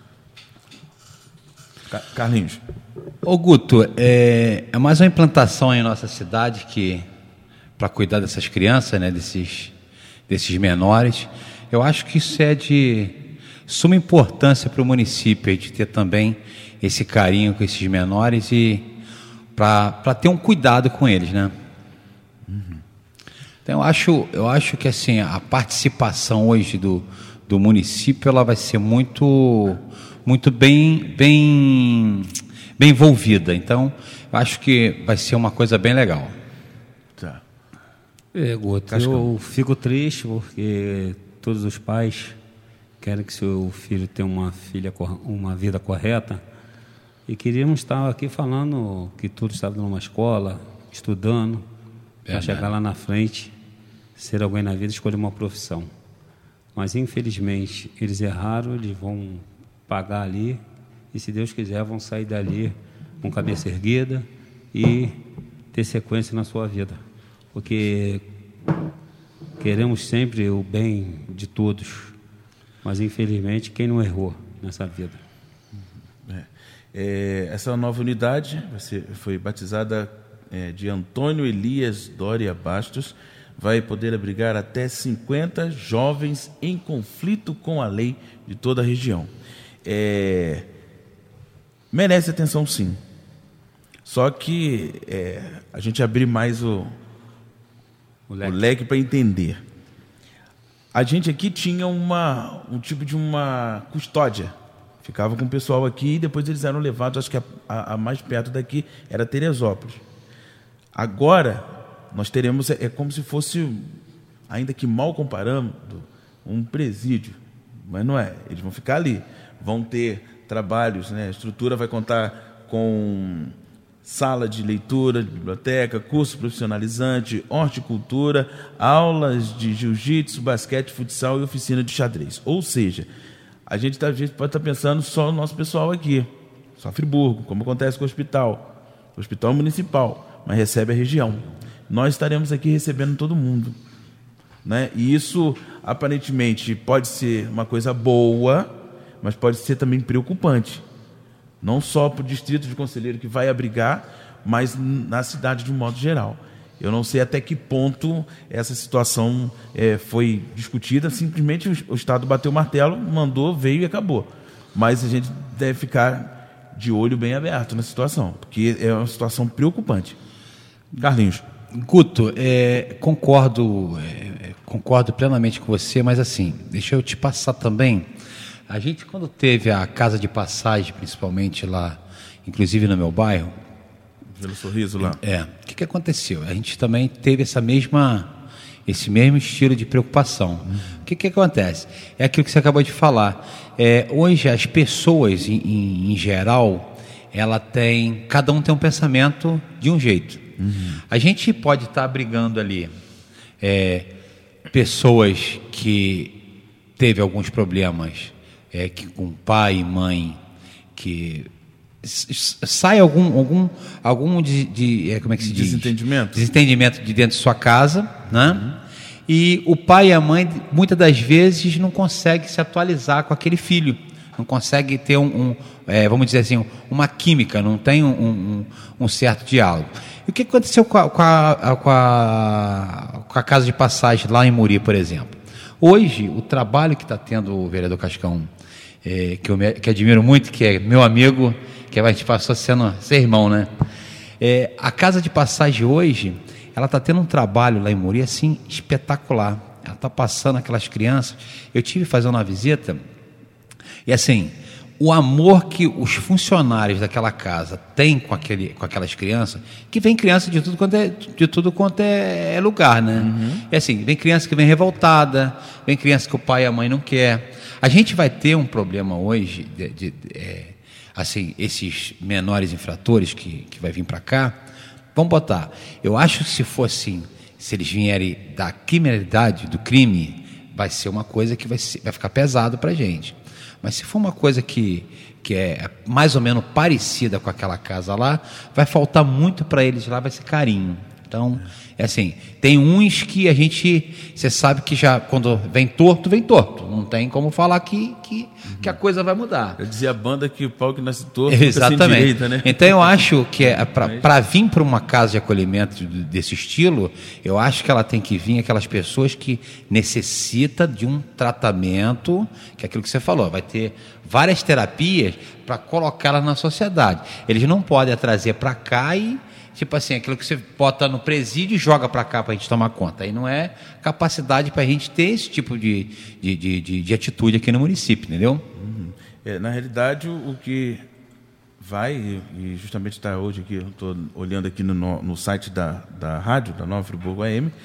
Carlinhos. Ô Guto, é, é mais uma implantação em nossa cidade que para cuidar dessas crianças, né, desses, desses menores. Eu acho que isso é de suma importância para o município, de ter também esse carinho com esses menores e para ter um cuidado com eles, né? Uhum. Então eu acho, eu acho que assim, a participação hoje do, do município ela vai ser muito, muito bem, bem, bem envolvida. Então eu acho que vai ser uma coisa bem legal. Tá. É, Guto, eu fico triste porque todos os pais querem que seu filho tenha uma, filha, uma vida correta e queríamos estar aqui falando que todos estavam numa escola, estudando, para chegar lá na frente, ser alguém na vida, escolher uma profissão. Mas, infelizmente, eles erraram, eles vão pagar ali e, se Deus quiser, vão sair dali com cabeça erguida e ter sequência na sua vida. Porque queremos sempre o bem de todos, mas infelizmente quem não errou nessa vida. É, é, essa nova unidade vai ser, foi batizada é, de Antônio Elias Doria Bastos, vai poder abrigar até cinquenta jovens em conflito com a lei de toda a região. É, merece atenção, sim. Só que é, a gente abrir mais o O leque, leque para entender. A gente aqui tinha uma, um tipo de uma custódia. Ficava com o pessoal aqui e depois eles eram levados, acho que a, a, a mais perto daqui era Teresópolis. Agora, nós teremos, é, é como se fosse, ainda que mal comparando, um presídio. Mas não é, eles vão ficar ali. Vão ter trabalhos, né? A estrutura vai contar com sala de leitura, de biblioteca, curso profissionalizante, horticultura, aulas de jiu-jitsu, basquete, futsal e oficina de xadrez. Ou seja, a gente, tá, a gente pode estar pensando só no nosso pessoal aqui, só Friburgo, como acontece com o hospital. O hospital é municipal, mas recebe a região. Nós estaremos aqui recebendo todo mundo, né? E isso, aparentemente, pode ser uma coisa boa, mas pode ser também preocupante. Não só para o distrito de conselheiro que vai abrigar, mas na cidade de um modo geral. Eu não sei até que ponto essa situação é, foi discutida. Simplesmente o, o Estado bateu o martelo, mandou, veio e acabou. Mas a gente deve ficar de olho bem aberto na situação, porque é uma situação preocupante. Carlinhos. Guto, é, concordo, é, concordo plenamente com você, mas assim, deixa eu te passar também. A gente, quando teve a casa de passagem, principalmente lá, inclusive no meu bairro, Pelo Sorriso lá. É, o que, que aconteceu? A gente também teve essa mesma, esse mesmo estilo de preocupação. Uhum. O que, que acontece? É aquilo que você acabou de falar. É, hoje as pessoas, em, em, em geral, ela tem, cada um tem um pensamento de um jeito. Uhum. A gente pode estar brigando ali é, pessoas que teve alguns problemas é, que, com pai e mãe, que sai algum algum algum de, de é, como é que se diz? Desentendimento. Desentendimento de dentro de sua casa, né? Uhum. E o pai e a mãe muitas das vezes não conseguem se atualizar com aquele filho, não consegue ter um, um é, vamos dizer assim, uma química, não tem um, um, um certo diálogo. E o que aconteceu com a, com, a, com, a, com a casa de passagem lá em Muri, por exemplo? Hoje, o trabalho que está tendo o vereador Cascão, é, que eu me, que admiro muito, que é meu amigo, que a gente passou sendo ser irmão, né? É, a casa de passagem hoje, ela está tendo um trabalho lá em Muri, assim, espetacular. Ela está passando aquelas crianças. Eu tive fazendo uma visita, e assim, o amor que os funcionários daquela casa têm com, aquele, com aquelas crianças, que vem criança de tudo quanto é, de tudo quanto é, é lugar, né? Uhum. É assim, vem criança que vem revoltada, vem criança que o pai e a mãe não quer. A gente vai ter um problema hoje, de, de, de, é, assim, esses menores infratores que, que vai vir para cá, vamos botar, eu acho que se fosse, se eles vierem da criminalidade, do crime, vai ser uma coisa que vai, ser, vai ficar pesado para a gente. Mas se for uma coisa que, que é mais ou menos parecida com aquela casa lá, vai faltar muito para eles lá, vai ser carinho. Então, é assim, tem uns que a gente, você sabe que já, quando vem torto, vem torto. Não tem como falar que, que, uhum. que a coisa vai mudar. Eu dizia a banda que o pau que nasce torto Exatamente. Sem direita, né? Então, eu acho que é para vir para uma casa de acolhimento desse estilo, eu acho que ela tem que vir aquelas pessoas que necessitam de um tratamento, que é aquilo que você falou, vai ter várias terapias para colocá-las na sociedade. Eles não podem trazer para cá e tipo assim, aquilo que você bota no presídio e joga para cá para a gente tomar conta. Aí não é capacidade para a gente ter esse tipo de, de, de, de, de atitude aqui no município, entendeu? Uhum. É, na realidade, o, o que vai, e justamente está hoje aqui, eu estou olhando aqui no, no site da, da rádio, da Nova Friburgo A M,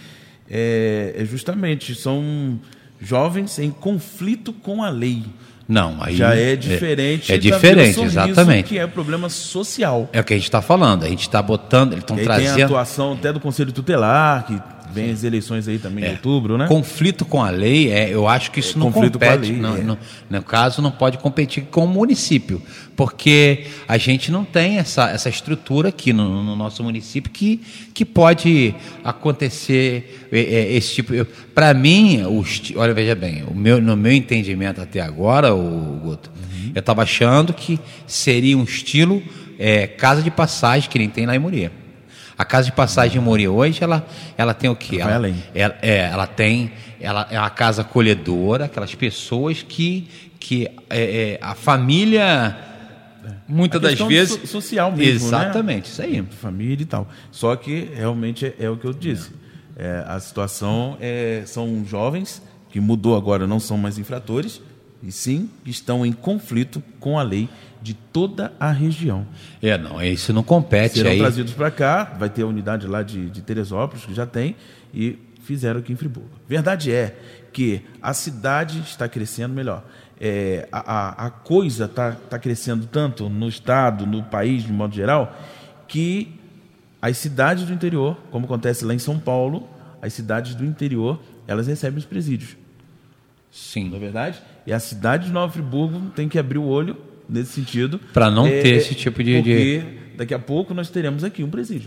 é, é justamente, são jovens em conflito com a lei. Não, aí já é diferente. É, é diferente, Sorriso, exatamente. Que é problema social. É o que a gente está falando. A gente está botando, eles estão trazendo. Tem a atuação até do Conselho Tutelar, que vem as eleições aí também é. em outubro, né? Conflito com a lei, é, eu acho que isso é, não compete. Com a lei, não, é. no, no caso, não pode competir com o município, porque a gente não tem essa, essa estrutura aqui no, no nosso município que, que pode acontecer é, é, esse tipo. Para mim, o, olha, veja bem, o meu, no meu entendimento até agora, o Guto, uhum. eu estava achando que seria um estilo é, casa de passagem que nem tem lá em Muri. A casa de passagem em Muri hoje, ela, ela tem o quê? Ela, ela, é, ela tem, ela é uma casa acolhedora, aquelas pessoas que, que é, é, a família, muitas das vezes... So, social mesmo, exatamente, né? Isso aí. Família e tal. Só que, realmente, é, é o que eu disse. É, a situação é, são jovens que mudou agora, não são mais infratores, e sim estão em conflito com a lei de toda a região. É, não, isso não compete. Serão aí... trazidos para cá, vai ter a unidade lá de, de Teresópolis, que já tem, e fizeram aqui em Friburgo. Verdade é que a cidade está crescendo melhor. É, a, a, a coisa está tá crescendo tanto no estado, no país, de modo geral, que as cidades do interior, como acontece lá em São Paulo, as cidades do interior, elas recebem os presídios. Sim. Não é verdade? E a cidade de Nova Friburgo tem que abrir o olho nesse sentido. Para não é, ter esse tipo de... Porque daqui a pouco nós teremos aqui um presídio.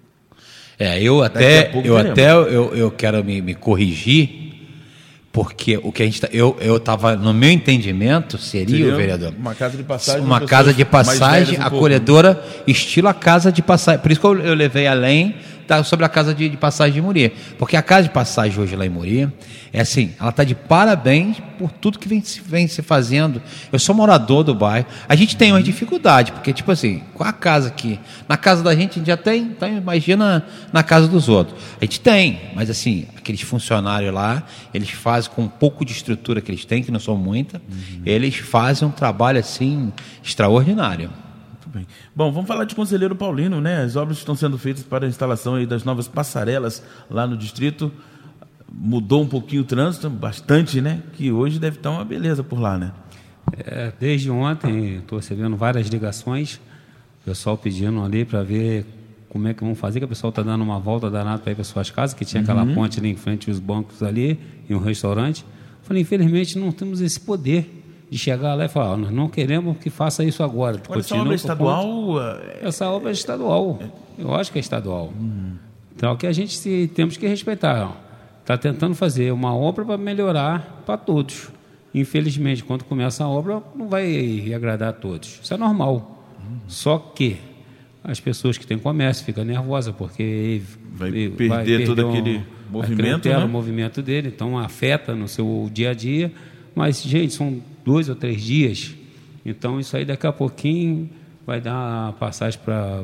É, eu até, eu, até eu, eu quero me, me corrigir, porque o que a gente tá, eu eu estava no meu entendimento seria, seria o vereador uma casa de passagem, uma casa de passagem um acolhedora, pouco, né? Estilo a casa de passagem. Por isso que eu, eu levei além da, sobre a casa de, de passagem de Muri. Porque a casa de passagem hoje lá em Muri, é assim, ela está de parabéns por tudo que vem, vem se fazendo. Eu sou morador do bairro. A gente tem uma dificuldade, porque, tipo assim, com a casa aqui, na casa da gente a gente já tem, então imagina na casa dos outros. A gente tem, mas assim, aqueles funcionários lá, eles fazem com um pouco de estrutura que eles têm, que não são muita, uhum. eles fazem um trabalho assim extraordinário. Muito bem. Bom, vamos falar de Conselheiro Paulino, né? As obras estão sendo feitas para a instalação aí das novas passarelas lá no distrito. Mudou um pouquinho o trânsito, bastante, né? Que hoje deve estar uma beleza por lá, né? É, desde ontem estou recebendo várias ligações, o pessoal pedindo ali para ver como é que vão fazer, que o pessoal está dando uma volta danada para ir para suas casas, que tinha aquela uhum. ponte ali em frente aos bancos ali, e um restaurante. Falei, infelizmente não temos esse poder de chegar lá e falar, nós não queremos que faça isso agora. Agora essa obra é estadual? Essa obra é estadual, eu acho que é estadual. Uhum. Então, que a gente se, temos que respeitar. Está tentando fazer uma obra para melhorar para todos. Infelizmente, quando começa a obra, não vai agradar a todos. Isso é normal. Uhum. Só que as pessoas que têm comércio ficam nervosas, porque vai vai perder, vai perder todo um, aquele movimento, né? o movimento dele, então afeta no seu dia a dia. Mas, gente, são dois ou três dias, então isso aí daqui a pouquinho vai dar passagem para...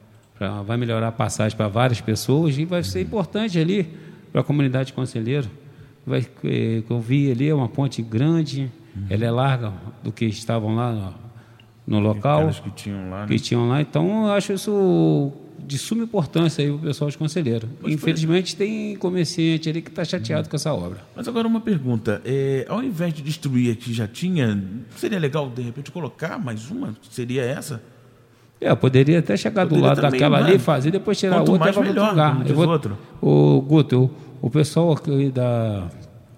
vai melhorar a passagem para várias pessoas e vai ser importante ali para a comunidade de Conselheiro. Vai, que eu vi ali é uma ponte grande, uhum. ela é larga do que estavam lá no, no local, que tinham lá, né? que tinham lá. Então eu acho isso de suma importância aí para o pessoal de Conselheiro. Mas, infelizmente tem comerciante ali que está chateado uhum. com essa obra. Mas agora uma pergunta, é, ao invés de destruir a que já tinha, seria legal de repente colocar mais uma? Seria essa? É, poderia até chegar poderia do lado também, daquela ali, fazer, depois tirar Quanto outra e mais melhor, lugar. Eu vou, outro. O Guto, o, o pessoal aqui da,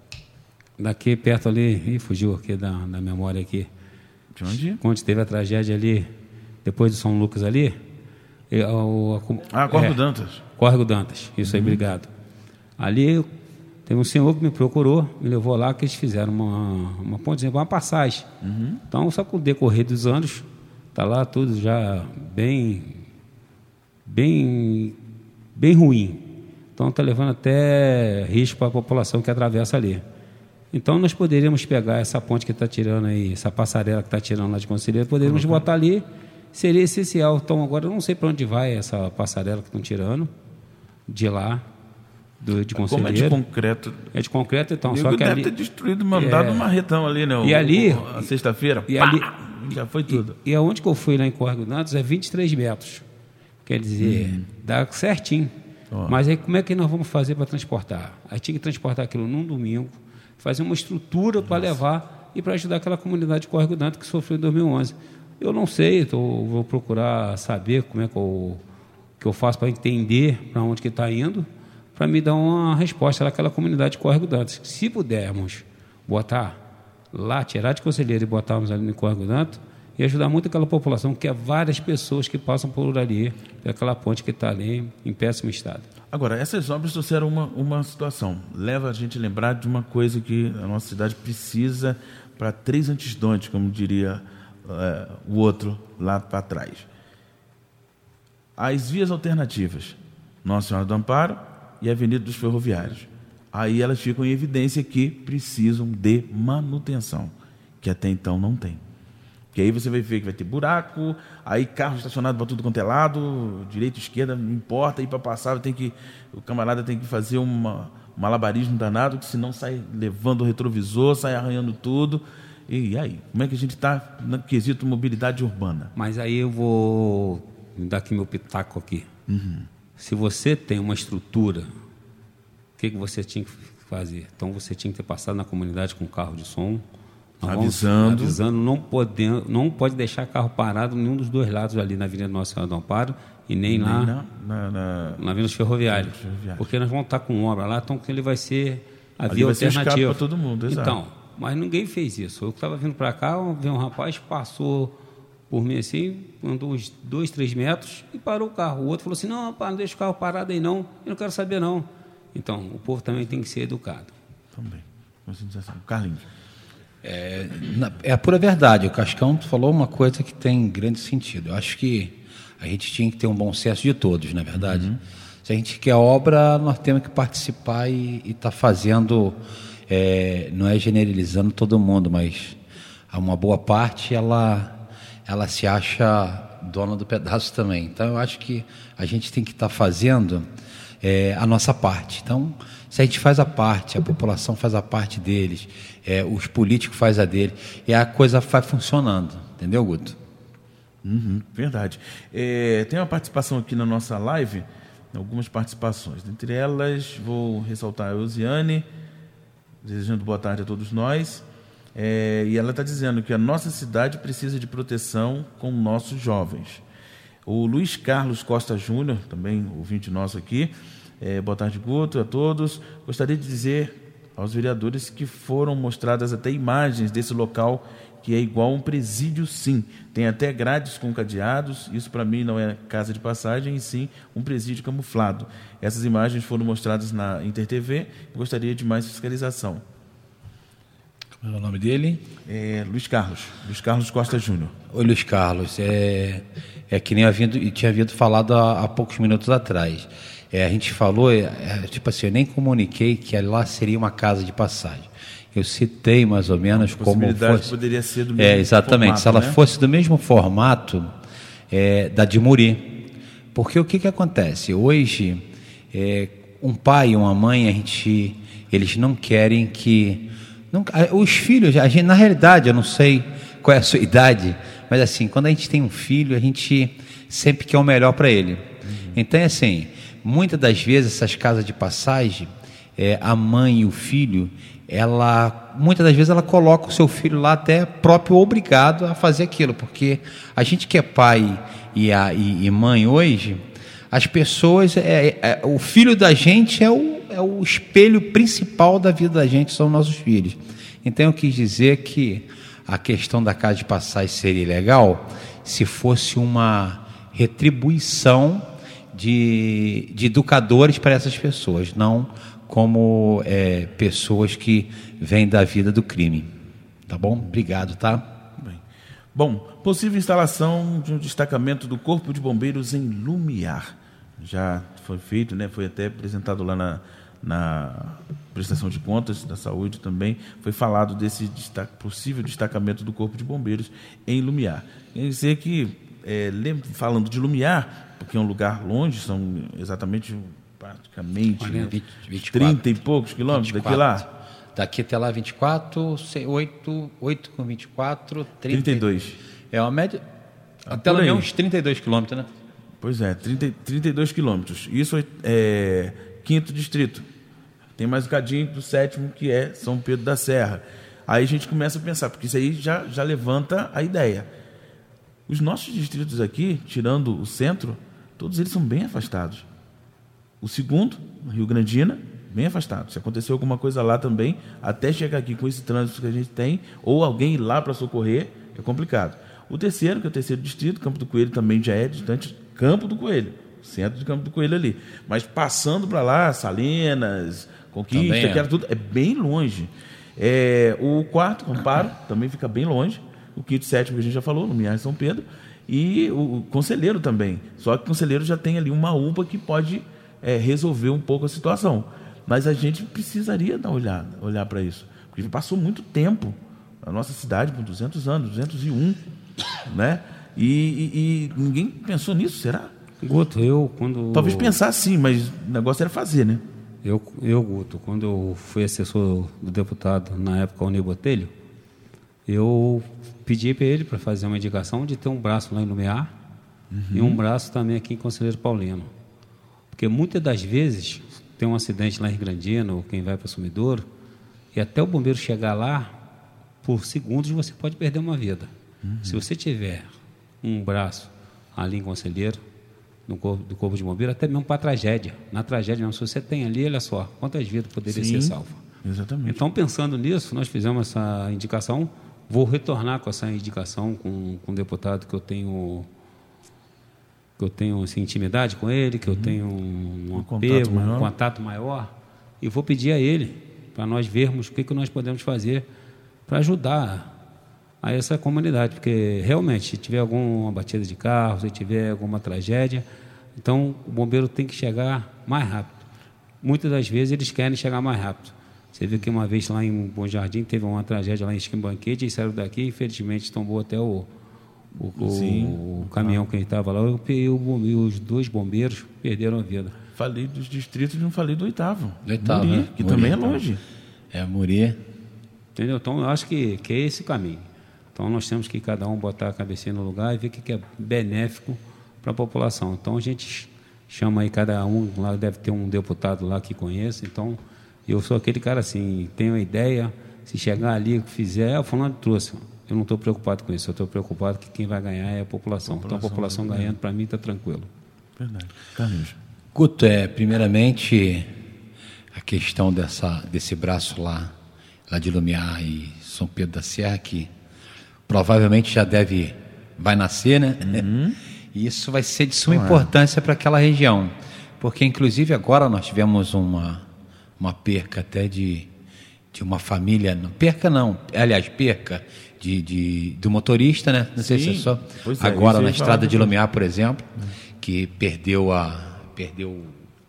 daqui perto ali, ih, fugiu aqui da, da memória aqui. De onde? Quando teve a tragédia ali, depois de São Lucas ali. E, a, o, a, ah, Córrego é, Dantas. Córrego Dantas, isso aí, uhum. obrigado. Ali teve um senhor que me procurou, me levou lá, que eles fizeram uma, uma ponte, uma passagem. Uhum. Então, só com o decorrer dos anos, está lá tudo já bem, bem, bem ruim. Então está levando até risco para a população que atravessa ali. Então nós poderíamos pegar essa ponte que está tirando aí, essa passarela que está tirando lá de Conselheiro, poderíamos uhum. botar ali, seria essencial. Então agora eu não sei para onde vai essa passarela que estão tirando, de lá, do, de Conselheiro. Como é de concreto. É de concreto, então. Só que deve ali, ter destruído, mandado é, um marretão ali, né? O, e ali... A sexta-feira, e ali já foi tudo. E, e aonde que eu fui lá em Córrego Dantas é vinte e três metros. Quer dizer, hum. dá certinho. Oh. Mas aí como é que nós vamos fazer para transportar? Aí tinha que transportar aquilo num domingo, fazer uma estrutura para levar e para ajudar aquela comunidade de Córrego Dantas que sofreu em dois mil e onze. Eu não sei, tô, vou procurar saber como é que eu, que eu faço para entender para onde que está indo, para me dar uma resposta naquela comunidade de Córrego Dantas. Se pudermos botar lá, tirar de Conselheiro e botarmos ali no Córrego Dantas, e ajudar muito aquela população, que é várias pessoas que passam por ali, aquela ponte que está ali em péssimo estado. Agora, essas obras trouxeram uma, uma situação, leva a gente a lembrar de uma coisa que a nossa cidade precisa para três antecedentes, como diria uh, o outro lá para trás. As vias alternativas, Nossa Senhora do Amparo e a Avenida dos Ferroviários. Aí elas ficam em evidência que precisam de manutenção, que até então não tem. Que aí você vai ver que vai ter buraco, aí carro estacionado para tudo quanto é lado, direita, esquerda, não importa, aí para passar tem que, o camarada tem que fazer uma, um malabarismo danado, que senão sai levando o retrovisor, sai arranhando tudo. E, e aí, como é que a gente está no quesito mobilidade urbana? Mas aí eu vou dar aqui meu pitaco aqui. Uhum. Se você tem uma estrutura, o que, que você tinha que fazer? Então você tinha que ter passado na comunidade com carro de som, avisando, avisando não, podendo, não pode deixar carro parado em nenhum dos dois lados ali na Avenida Nossa Senhora do Amparo e nem, nem lá na, na, na, na Avenida Ferroviária, porque nós vamos estar com obra lá, então que ele vai ser a ali via vai alternativa. Ser para todo mundo, exato. Então, mas ninguém fez isso. Eu estava vindo para cá, vi um rapaz, passou por mim assim, andou uns dois, três metros e parou o carro. O outro falou assim, não, rapaz, não deixa o carro parado aí não, eu não quero saber não. Então, o povo também tem que ser educado. Também. Carlinhos. É, é a pura verdade. O Cascão falou uma coisa que tem grande sentido. Eu acho que a gente tinha que ter um bom senso de todos, na verdade. Uhum. Se a gente quer obra, nós temos que participar e estar tá fazendo, é, não é generalizando todo mundo, mas uma boa parte ela, ela se acha dona do pedaço também. Então eu acho que a gente tem que estar tá fazendo é, a nossa parte. Então, se a gente faz a parte, a população faz a parte deles, é, os políticos fazem a dele, e a coisa vai funcionando. Entendeu, Guto? Uhum, verdade. É, tem uma participação aqui na nossa live, algumas participações. Dentre elas, vou ressaltar a Eusiane, desejando boa tarde a todos nós. É, e ela está dizendo que a nossa cidade precisa de proteção com nossos jovens. O Luiz Carlos Costa Júnior, também ouvinte nosso aqui, é, boa tarde, Guto, a todos. Gostaria de dizer aos vereadores que foram mostradas até imagens desse local que é igual a um presídio, sim. Tem até grades com cadeados. Isso, para mim, não é casa de passagem, e sim um presídio camuflado. Essas imagens foram mostradas na Inter T V. Gostaria de mais fiscalização. Qual é o nome dele? É, Luiz Carlos. Luiz Carlos Costa Júnior. Oi, Luiz Carlos. É, é que nem eu havia, tinha havido falado há, há poucos minutos atrás. É, a gente falou, é, é, tipo assim, eu nem comuniquei que lá seria uma casa de passagem. Eu citei mais ou menos a como fosse. Poderia ser do mesmo é, exatamente, formato, se ela né? fosse do mesmo formato é, da de Muri. Porque o que, que acontece? Hoje, é, um pai e uma mãe, a gente, eles não querem que. Não, os filhos, a gente, na realidade, eu não sei qual é a sua idade, mas assim, quando a gente tem um filho, a gente sempre quer o melhor para ele. Uhum. Então, assim, muitas das vezes essas casas de passagem, é, a mãe e o filho, ela, muitas das vezes ela coloca o seu filho lá até próprio obrigado a fazer aquilo, porque a gente que é pai e, a, e, e mãe hoje, as pessoas, é, é, o filho da gente é o, é o espelho principal da vida da gente, são nossos filhos. Então eu quis dizer que a questão da casa de passagem seria legal se fosse uma retribuição de, de educadores para essas pessoas, não como é, pessoas que vêm da vida do crime. Tá bom? Obrigado, tá? Bem. Bom, possível instalação de um destacamento do Corpo de Bombeiros em Lumiar. Já foi feito, né? Foi até apresentado lá na, na prestação de contas da saúde também. Foi falado desse destaque, possível destacamento do Corpo de Bombeiros em Lumiar. Quer dizer que, é, falando de Lumiar, porque é um lugar longe, são exatamente... praticamente vinte, vinte e quatro, trinta e poucos quilômetros vinte e quatro. Daqui lá? Daqui até lá vinte e quatro, oito, oito com vinte e quatro, trinta, trinta e dois. É uma média. Ah, até lá uns trinta e dois quilômetros, né? Pois é, trinta, trinta e dois quilômetros. Isso é, é quinto distrito. Tem mais um cadinho do sétimo, que é São Pedro da Serra. Aí a gente começa a pensar, porque isso aí já, já levanta a ideia. Os nossos distritos aqui, tirando o centro, todos eles são bem afastados. O segundo, Rio Grandina, bem afastado. Se aconteceu alguma coisa lá também, até chegar aqui com esse trânsito que a gente tem, ou alguém ir lá para socorrer, é complicado. O terceiro, que é o terceiro distrito, Campo do Coelho, também já é distante. Campo do Coelho, centro de Campo do Coelho ali. Mas passando para lá, Salinas, Conquista, é. que era tudo, é bem longe. É, o quarto, Amparo, também fica bem longe. O quinto e sétimo, que a gente já falou, Lumiar e São Pedro. E o, o Conselheiro também. Só que o Conselheiro já tem ali uma U P A que pode... É, resolver um pouco a situação. Mas a gente precisaria dar uma olhada, olhar para isso. Porque passou muito tempo na nossa cidade, por duzentos anos, duzentos e um, né? E, e, e ninguém pensou nisso, será? Guto, eu quando... Talvez pensar sim, mas o negócio era fazer, né? Eu, eu Guto, quando eu fui assessor do deputado, na época, Alnei Botelho, eu pedi para ele para fazer uma indicação de ter um braço lá em Lumiar, uhum, e um braço também aqui em Conselheiro Paulino. Porque muitas das vezes tem um acidente lá em Rio Grandina, ou quem vai para o Sumidouro, e até o bombeiro chegar lá, por segundos você pode perder uma vida. Uhum. Se você tiver um braço ali em Conselheiro, no corpo, do Corpo de Bombeiro, até mesmo para a tragédia. Na tragédia mesmo, se você tem ali, olha só, quantas vidas poderiam ser salvas. Exatamente. Então, pensando nisso, nós fizemos essa indicação. Vou retornar com essa indicação com, com o deputado que eu tenho... que eu tenho assim, intimidade com ele, que eu tenho um, um apego, contato um contato maior, e vou pedir a ele, para nós vermos o que, que nós podemos fazer para ajudar a essa comunidade, porque realmente, se tiver alguma batida de carro, se tiver alguma tragédia, Então, o bombeiro tem que chegar mais rápido. Muitas das vezes eles querem chegar mais rápido. Você viu que uma vez lá em Bom Jardim teve uma tragédia lá em Esquimbanquete, e saíram daqui e infelizmente tombou até o, o, o, o caminhão que estava lá, e, o, e os dois bombeiros perderam a vida. Falei dos distritos, não falei do oitavo. Do oitavo, Muri, né? que Muri, também é então. longe. É, Muri. Entendeu? Então, eu acho que, que é esse caminho. Então, nós temos que cada um botar a cabecinha no lugar e ver o que, que é benéfico para a população. Então, a gente chama aí cada um, lá deve ter um deputado lá que conheça. Então, eu sou aquele cara assim, tenho uma ideia, se chegar ali, fizer, o fulano trouxe. Eu não estou preocupado com isso, eu estou preocupado que quem vai ganhar é a população. população então, a população é ganhando, para mim, está tranquilo. Verdade. Carlinhos. Guto, é, primeiramente, a questão dessa, desse braço lá, lá de Lumiar e São Pedro da Serra, que provavelmente já deve, vai nascer, né? Uhum. E isso vai ser de suma Não importância é. para aquela região, porque inclusive agora nós tivemos uma, uma perca até de, de uma família, não, perca não, aliás, perca de, de, do motorista, né? Não sei Sim, se é só é, agora na estrada de Lumiar, por exemplo, uhum. que perdeu, a, perdeu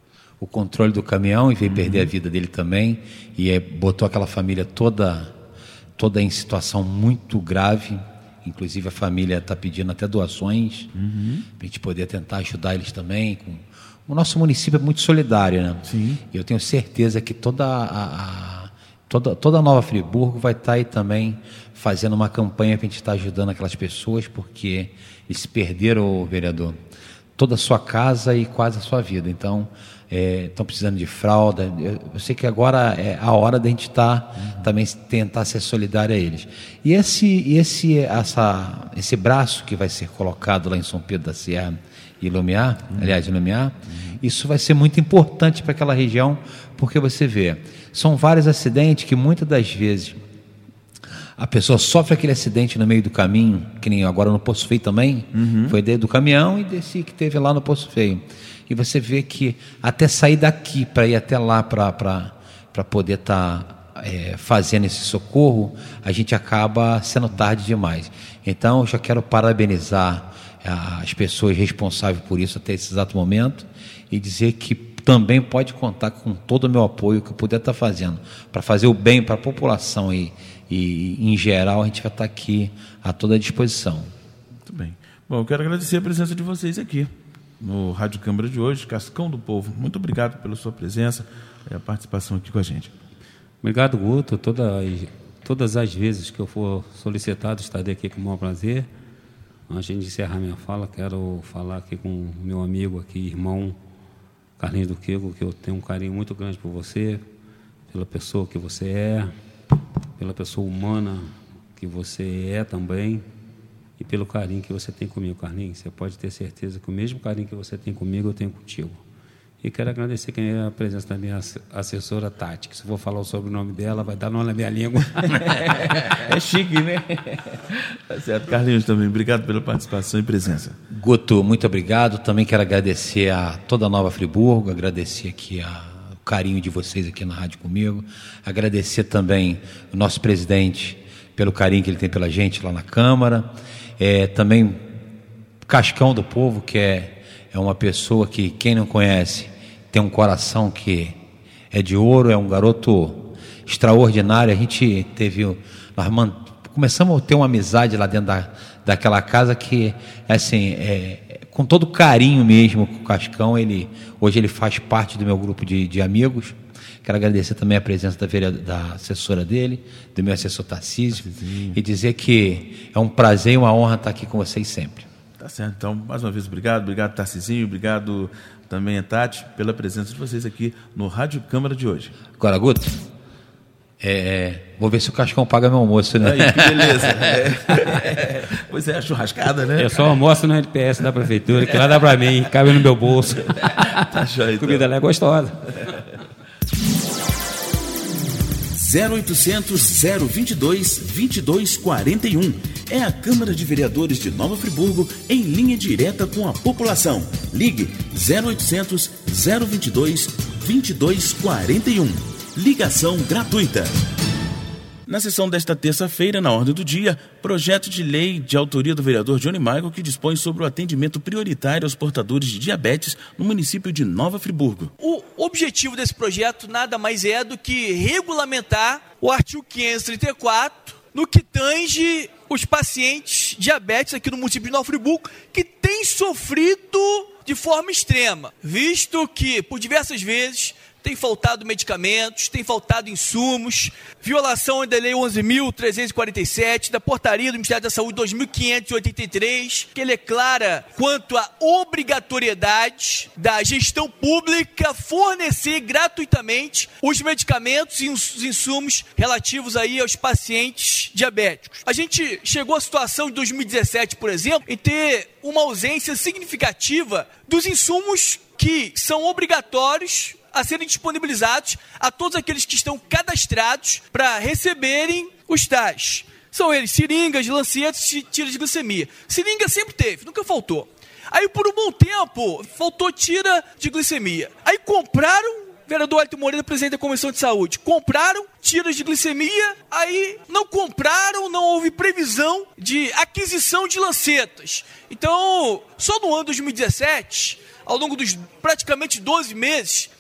o controle do caminhão e veio uhum. perder a vida dele também, e é, botou aquela família toda... toda em situação muito grave, inclusive a família está pedindo até doações, uhum. para a gente poder tentar ajudar eles também. Com... O nosso município é muito solidário, né? Sim. E eu tenho certeza que toda a, a, toda, toda a Nova Friburgo vai estar aí também fazendo uma campanha para a gente estar ajudando aquelas pessoas, porque eles perderam, vereador, toda a sua casa e quase a sua vida. Então, estão é, precisando de fralda. Eu, eu sei que agora é a hora da gente estar tá, uhum. também tentar ser solidário a eles. E esse, esse, essa, esse braço que vai ser colocado lá em São Pedro da Serra e Lumiar, uhum. aliás, em Lumiar, uhum. isso vai ser muito importante para aquela região, porque você vê, são vários acidentes que muitas das vezes a pessoa sofre aquele acidente no meio do caminho, que nem agora no Poço Feio também, uhum. foi desde do caminhão e desse que teve lá no Poço Feio. E você vê que até sair daqui para ir até lá para poder estar tá, é, fazendo esse socorro, a gente acaba sendo tarde demais. Então, eu já quero parabenizar as pessoas responsáveis por isso até esse exato momento e dizer que também pode contar com todo o meu apoio que eu puder estar tá fazendo para fazer o bem para a população e, e, em geral, a gente vai estar tá aqui a toda disposição. Muito bem. Bom, eu quero agradecer a presença de vocês aqui no Rádio Câmara de hoje, Cascão do Povo. Muito obrigado pela sua presença e a participação aqui com a gente. Obrigado, Guto. Toda, todas as vezes que eu for solicitado, estarei aqui com o maior prazer. Antes de encerrar minha fala, quero falar aqui com o meu amigo aqui, irmão Carlinhos do Quego, que eu tenho um carinho muito grande por você, pela pessoa que você é, pela pessoa humana que você é também, e pelo carinho que você tem comigo, Carlinhos. Você pode ter certeza que o mesmo carinho que você tem comigo, eu tenho contigo. E quero agradecer quem é a presença da minha assessora Tati, que se eu for falar o sobrenome dela, vai dar nó na minha língua. É chique, né? Tá certo. Carlinhos também, obrigado pela participação e presença. Guto, muito obrigado. Também quero agradecer a toda a Nova Friburgo, agradecer aqui a, o carinho de vocês aqui na rádio comigo, agradecer também o nosso presidente pelo carinho que ele tem pela gente lá na Câmara, é, também Cascão do Povo, que é É uma pessoa que, quem não conhece, tem um coração que é de ouro, é um garoto extraordinário. A gente teve... Nós man, começamos a ter uma amizade lá dentro da, daquela casa que, assim, é, com todo carinho mesmo com o Cascão. Ele, hoje ele faz parte do meu grupo de, de amigos. Quero agradecer também a presença da, vereadora, da assessora dele, do meu assessor Tarcísio, Tarcísio, e dizer que é um prazer e uma honra estar aqui com vocês sempre. Tá certo, então, mais uma vez, obrigado, obrigado, Tarcisinho, obrigado também a Tati pela presença de vocês aqui no Rádio Câmara de hoje. Agora, Guto, é, vou ver se o Cascão paga meu almoço, né? Aí, que beleza. É. Pois é, a churrascada, né? Eu só almoço no N P S da Prefeitura, que lá dá pra mim, cabe no meu bolso. Tá joia, então. Comida lá é gostosa. zero oitocentos, zero vinte e dois, vinte e dois quarenta e um. É a Câmara de Vereadores de Nova Friburgo em linha direta com a população. Ligue zero oitocentos, zero vinte e dois, vinte e dois quarenta e um. Ligação gratuita. Na sessão desta terça-feira, na ordem do dia, projeto de lei de autoria do vereador Johnny Michael que dispõe sobre o atendimento prioritário aos portadores de diabetes no município de Nova Friburgo. O objetivo desse projeto nada mais é do que regulamentar o artigo quinhentos e trinta e quatro no que tange os pacientes diabéticos aqui no município de Nova Friburgo que têm sofrido de forma extrema, visto que por diversas vezes tem faltado medicamentos, tem faltado insumos, violação da Lei onze mil trezentos e quarenta e sete, da Portaria do Ministério da Saúde dois mil quinhentos e oitenta e três, que ele é clara quanto à obrigatoriedade da gestão pública fornecer gratuitamente os medicamentos e os insumos relativos aí aos pacientes diabéticos. A gente chegou à situação de dois mil e dezessete, por exemplo, em ter uma ausência significativa dos insumos que são obrigatórios a serem disponibilizados a todos aqueles que estão cadastrados para receberem os tais. São eles seringas, lancetes e tiras de glicemia. Seringa sempre teve, nunca faltou. Aí por um bom tempo faltou tira de glicemia. Aí compraram, vereador Elton Moreira, presidente da Comissão de Saúde, compraram tiras de glicemia, aí não compraram, não houve previsão de aquisição de lancetas. Então, só no ano dois mil e dezessete, ao longo dos praticamente doze meses,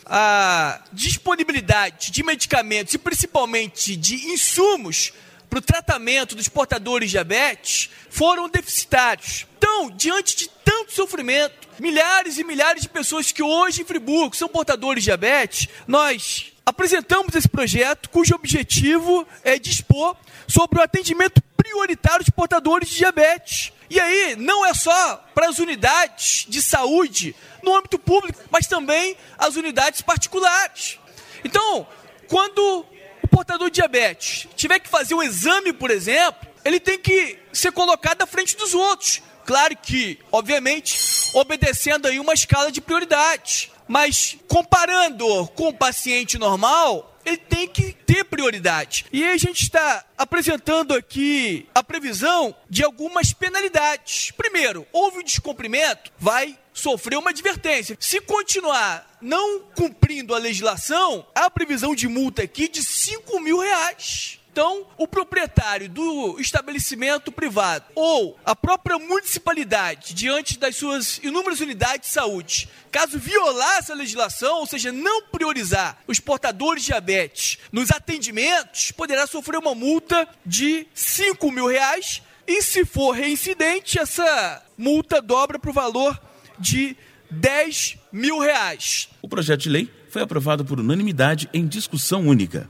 a disponibilidade de medicamentos e principalmente de insumos para o tratamento dos portadores de diabetes foram deficitários. Então, diante de tanto sofrimento, milhares e milhares de pessoas que hoje em Friburgo são portadores de diabetes, nós apresentamos esse projeto cujo objetivo é dispor sobre o atendimento prioritário de portadores de diabetes. E aí, não é só para as unidades de saúde no âmbito público, mas também as unidades particulares. Então, quando o portador de diabetes tiver que fazer um exame, por exemplo, ele tem que ser colocado à frente dos outros. Claro que, obviamente, obedecendo aí uma escala de prioridades. Mas comparando com o paciente normal, ele tem que ter prioridade. E aí a gente está apresentando aqui a previsão de algumas penalidades. Primeiro, houve um descumprimento, vai sofrer uma advertência. Se continuar não cumprindo a legislação, há a previsão de multa aqui de cinco mil reais. Então, o proprietário do estabelecimento privado ou a própria municipalidade, diante das suas inúmeras unidades de saúde, caso violar essa legislação, ou seja, não priorizar os portadores de diabetes nos atendimentos, poderá sofrer uma multa de cinco mil reais e, se for reincidente, essa multa dobra para o valor de dez mil reais. O projeto de lei foi aprovado por unanimidade em discussão única.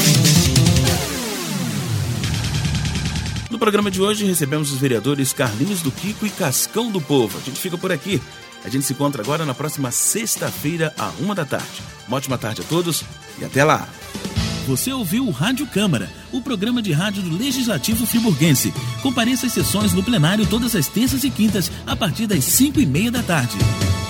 No programa de hoje recebemos os vereadores Carlinhos do Kiko e Cascão do Povo. A gente fica por aqui. A gente se encontra agora na próxima sexta-feira, à uma da tarde. Uma ótima tarde a todos e até lá. Você ouviu o Rádio Câmara, o programa de rádio do Legislativo Friburguense. Compareça às sessões no plenário todas as terças e quintas, a partir das cinco e meia da tarde.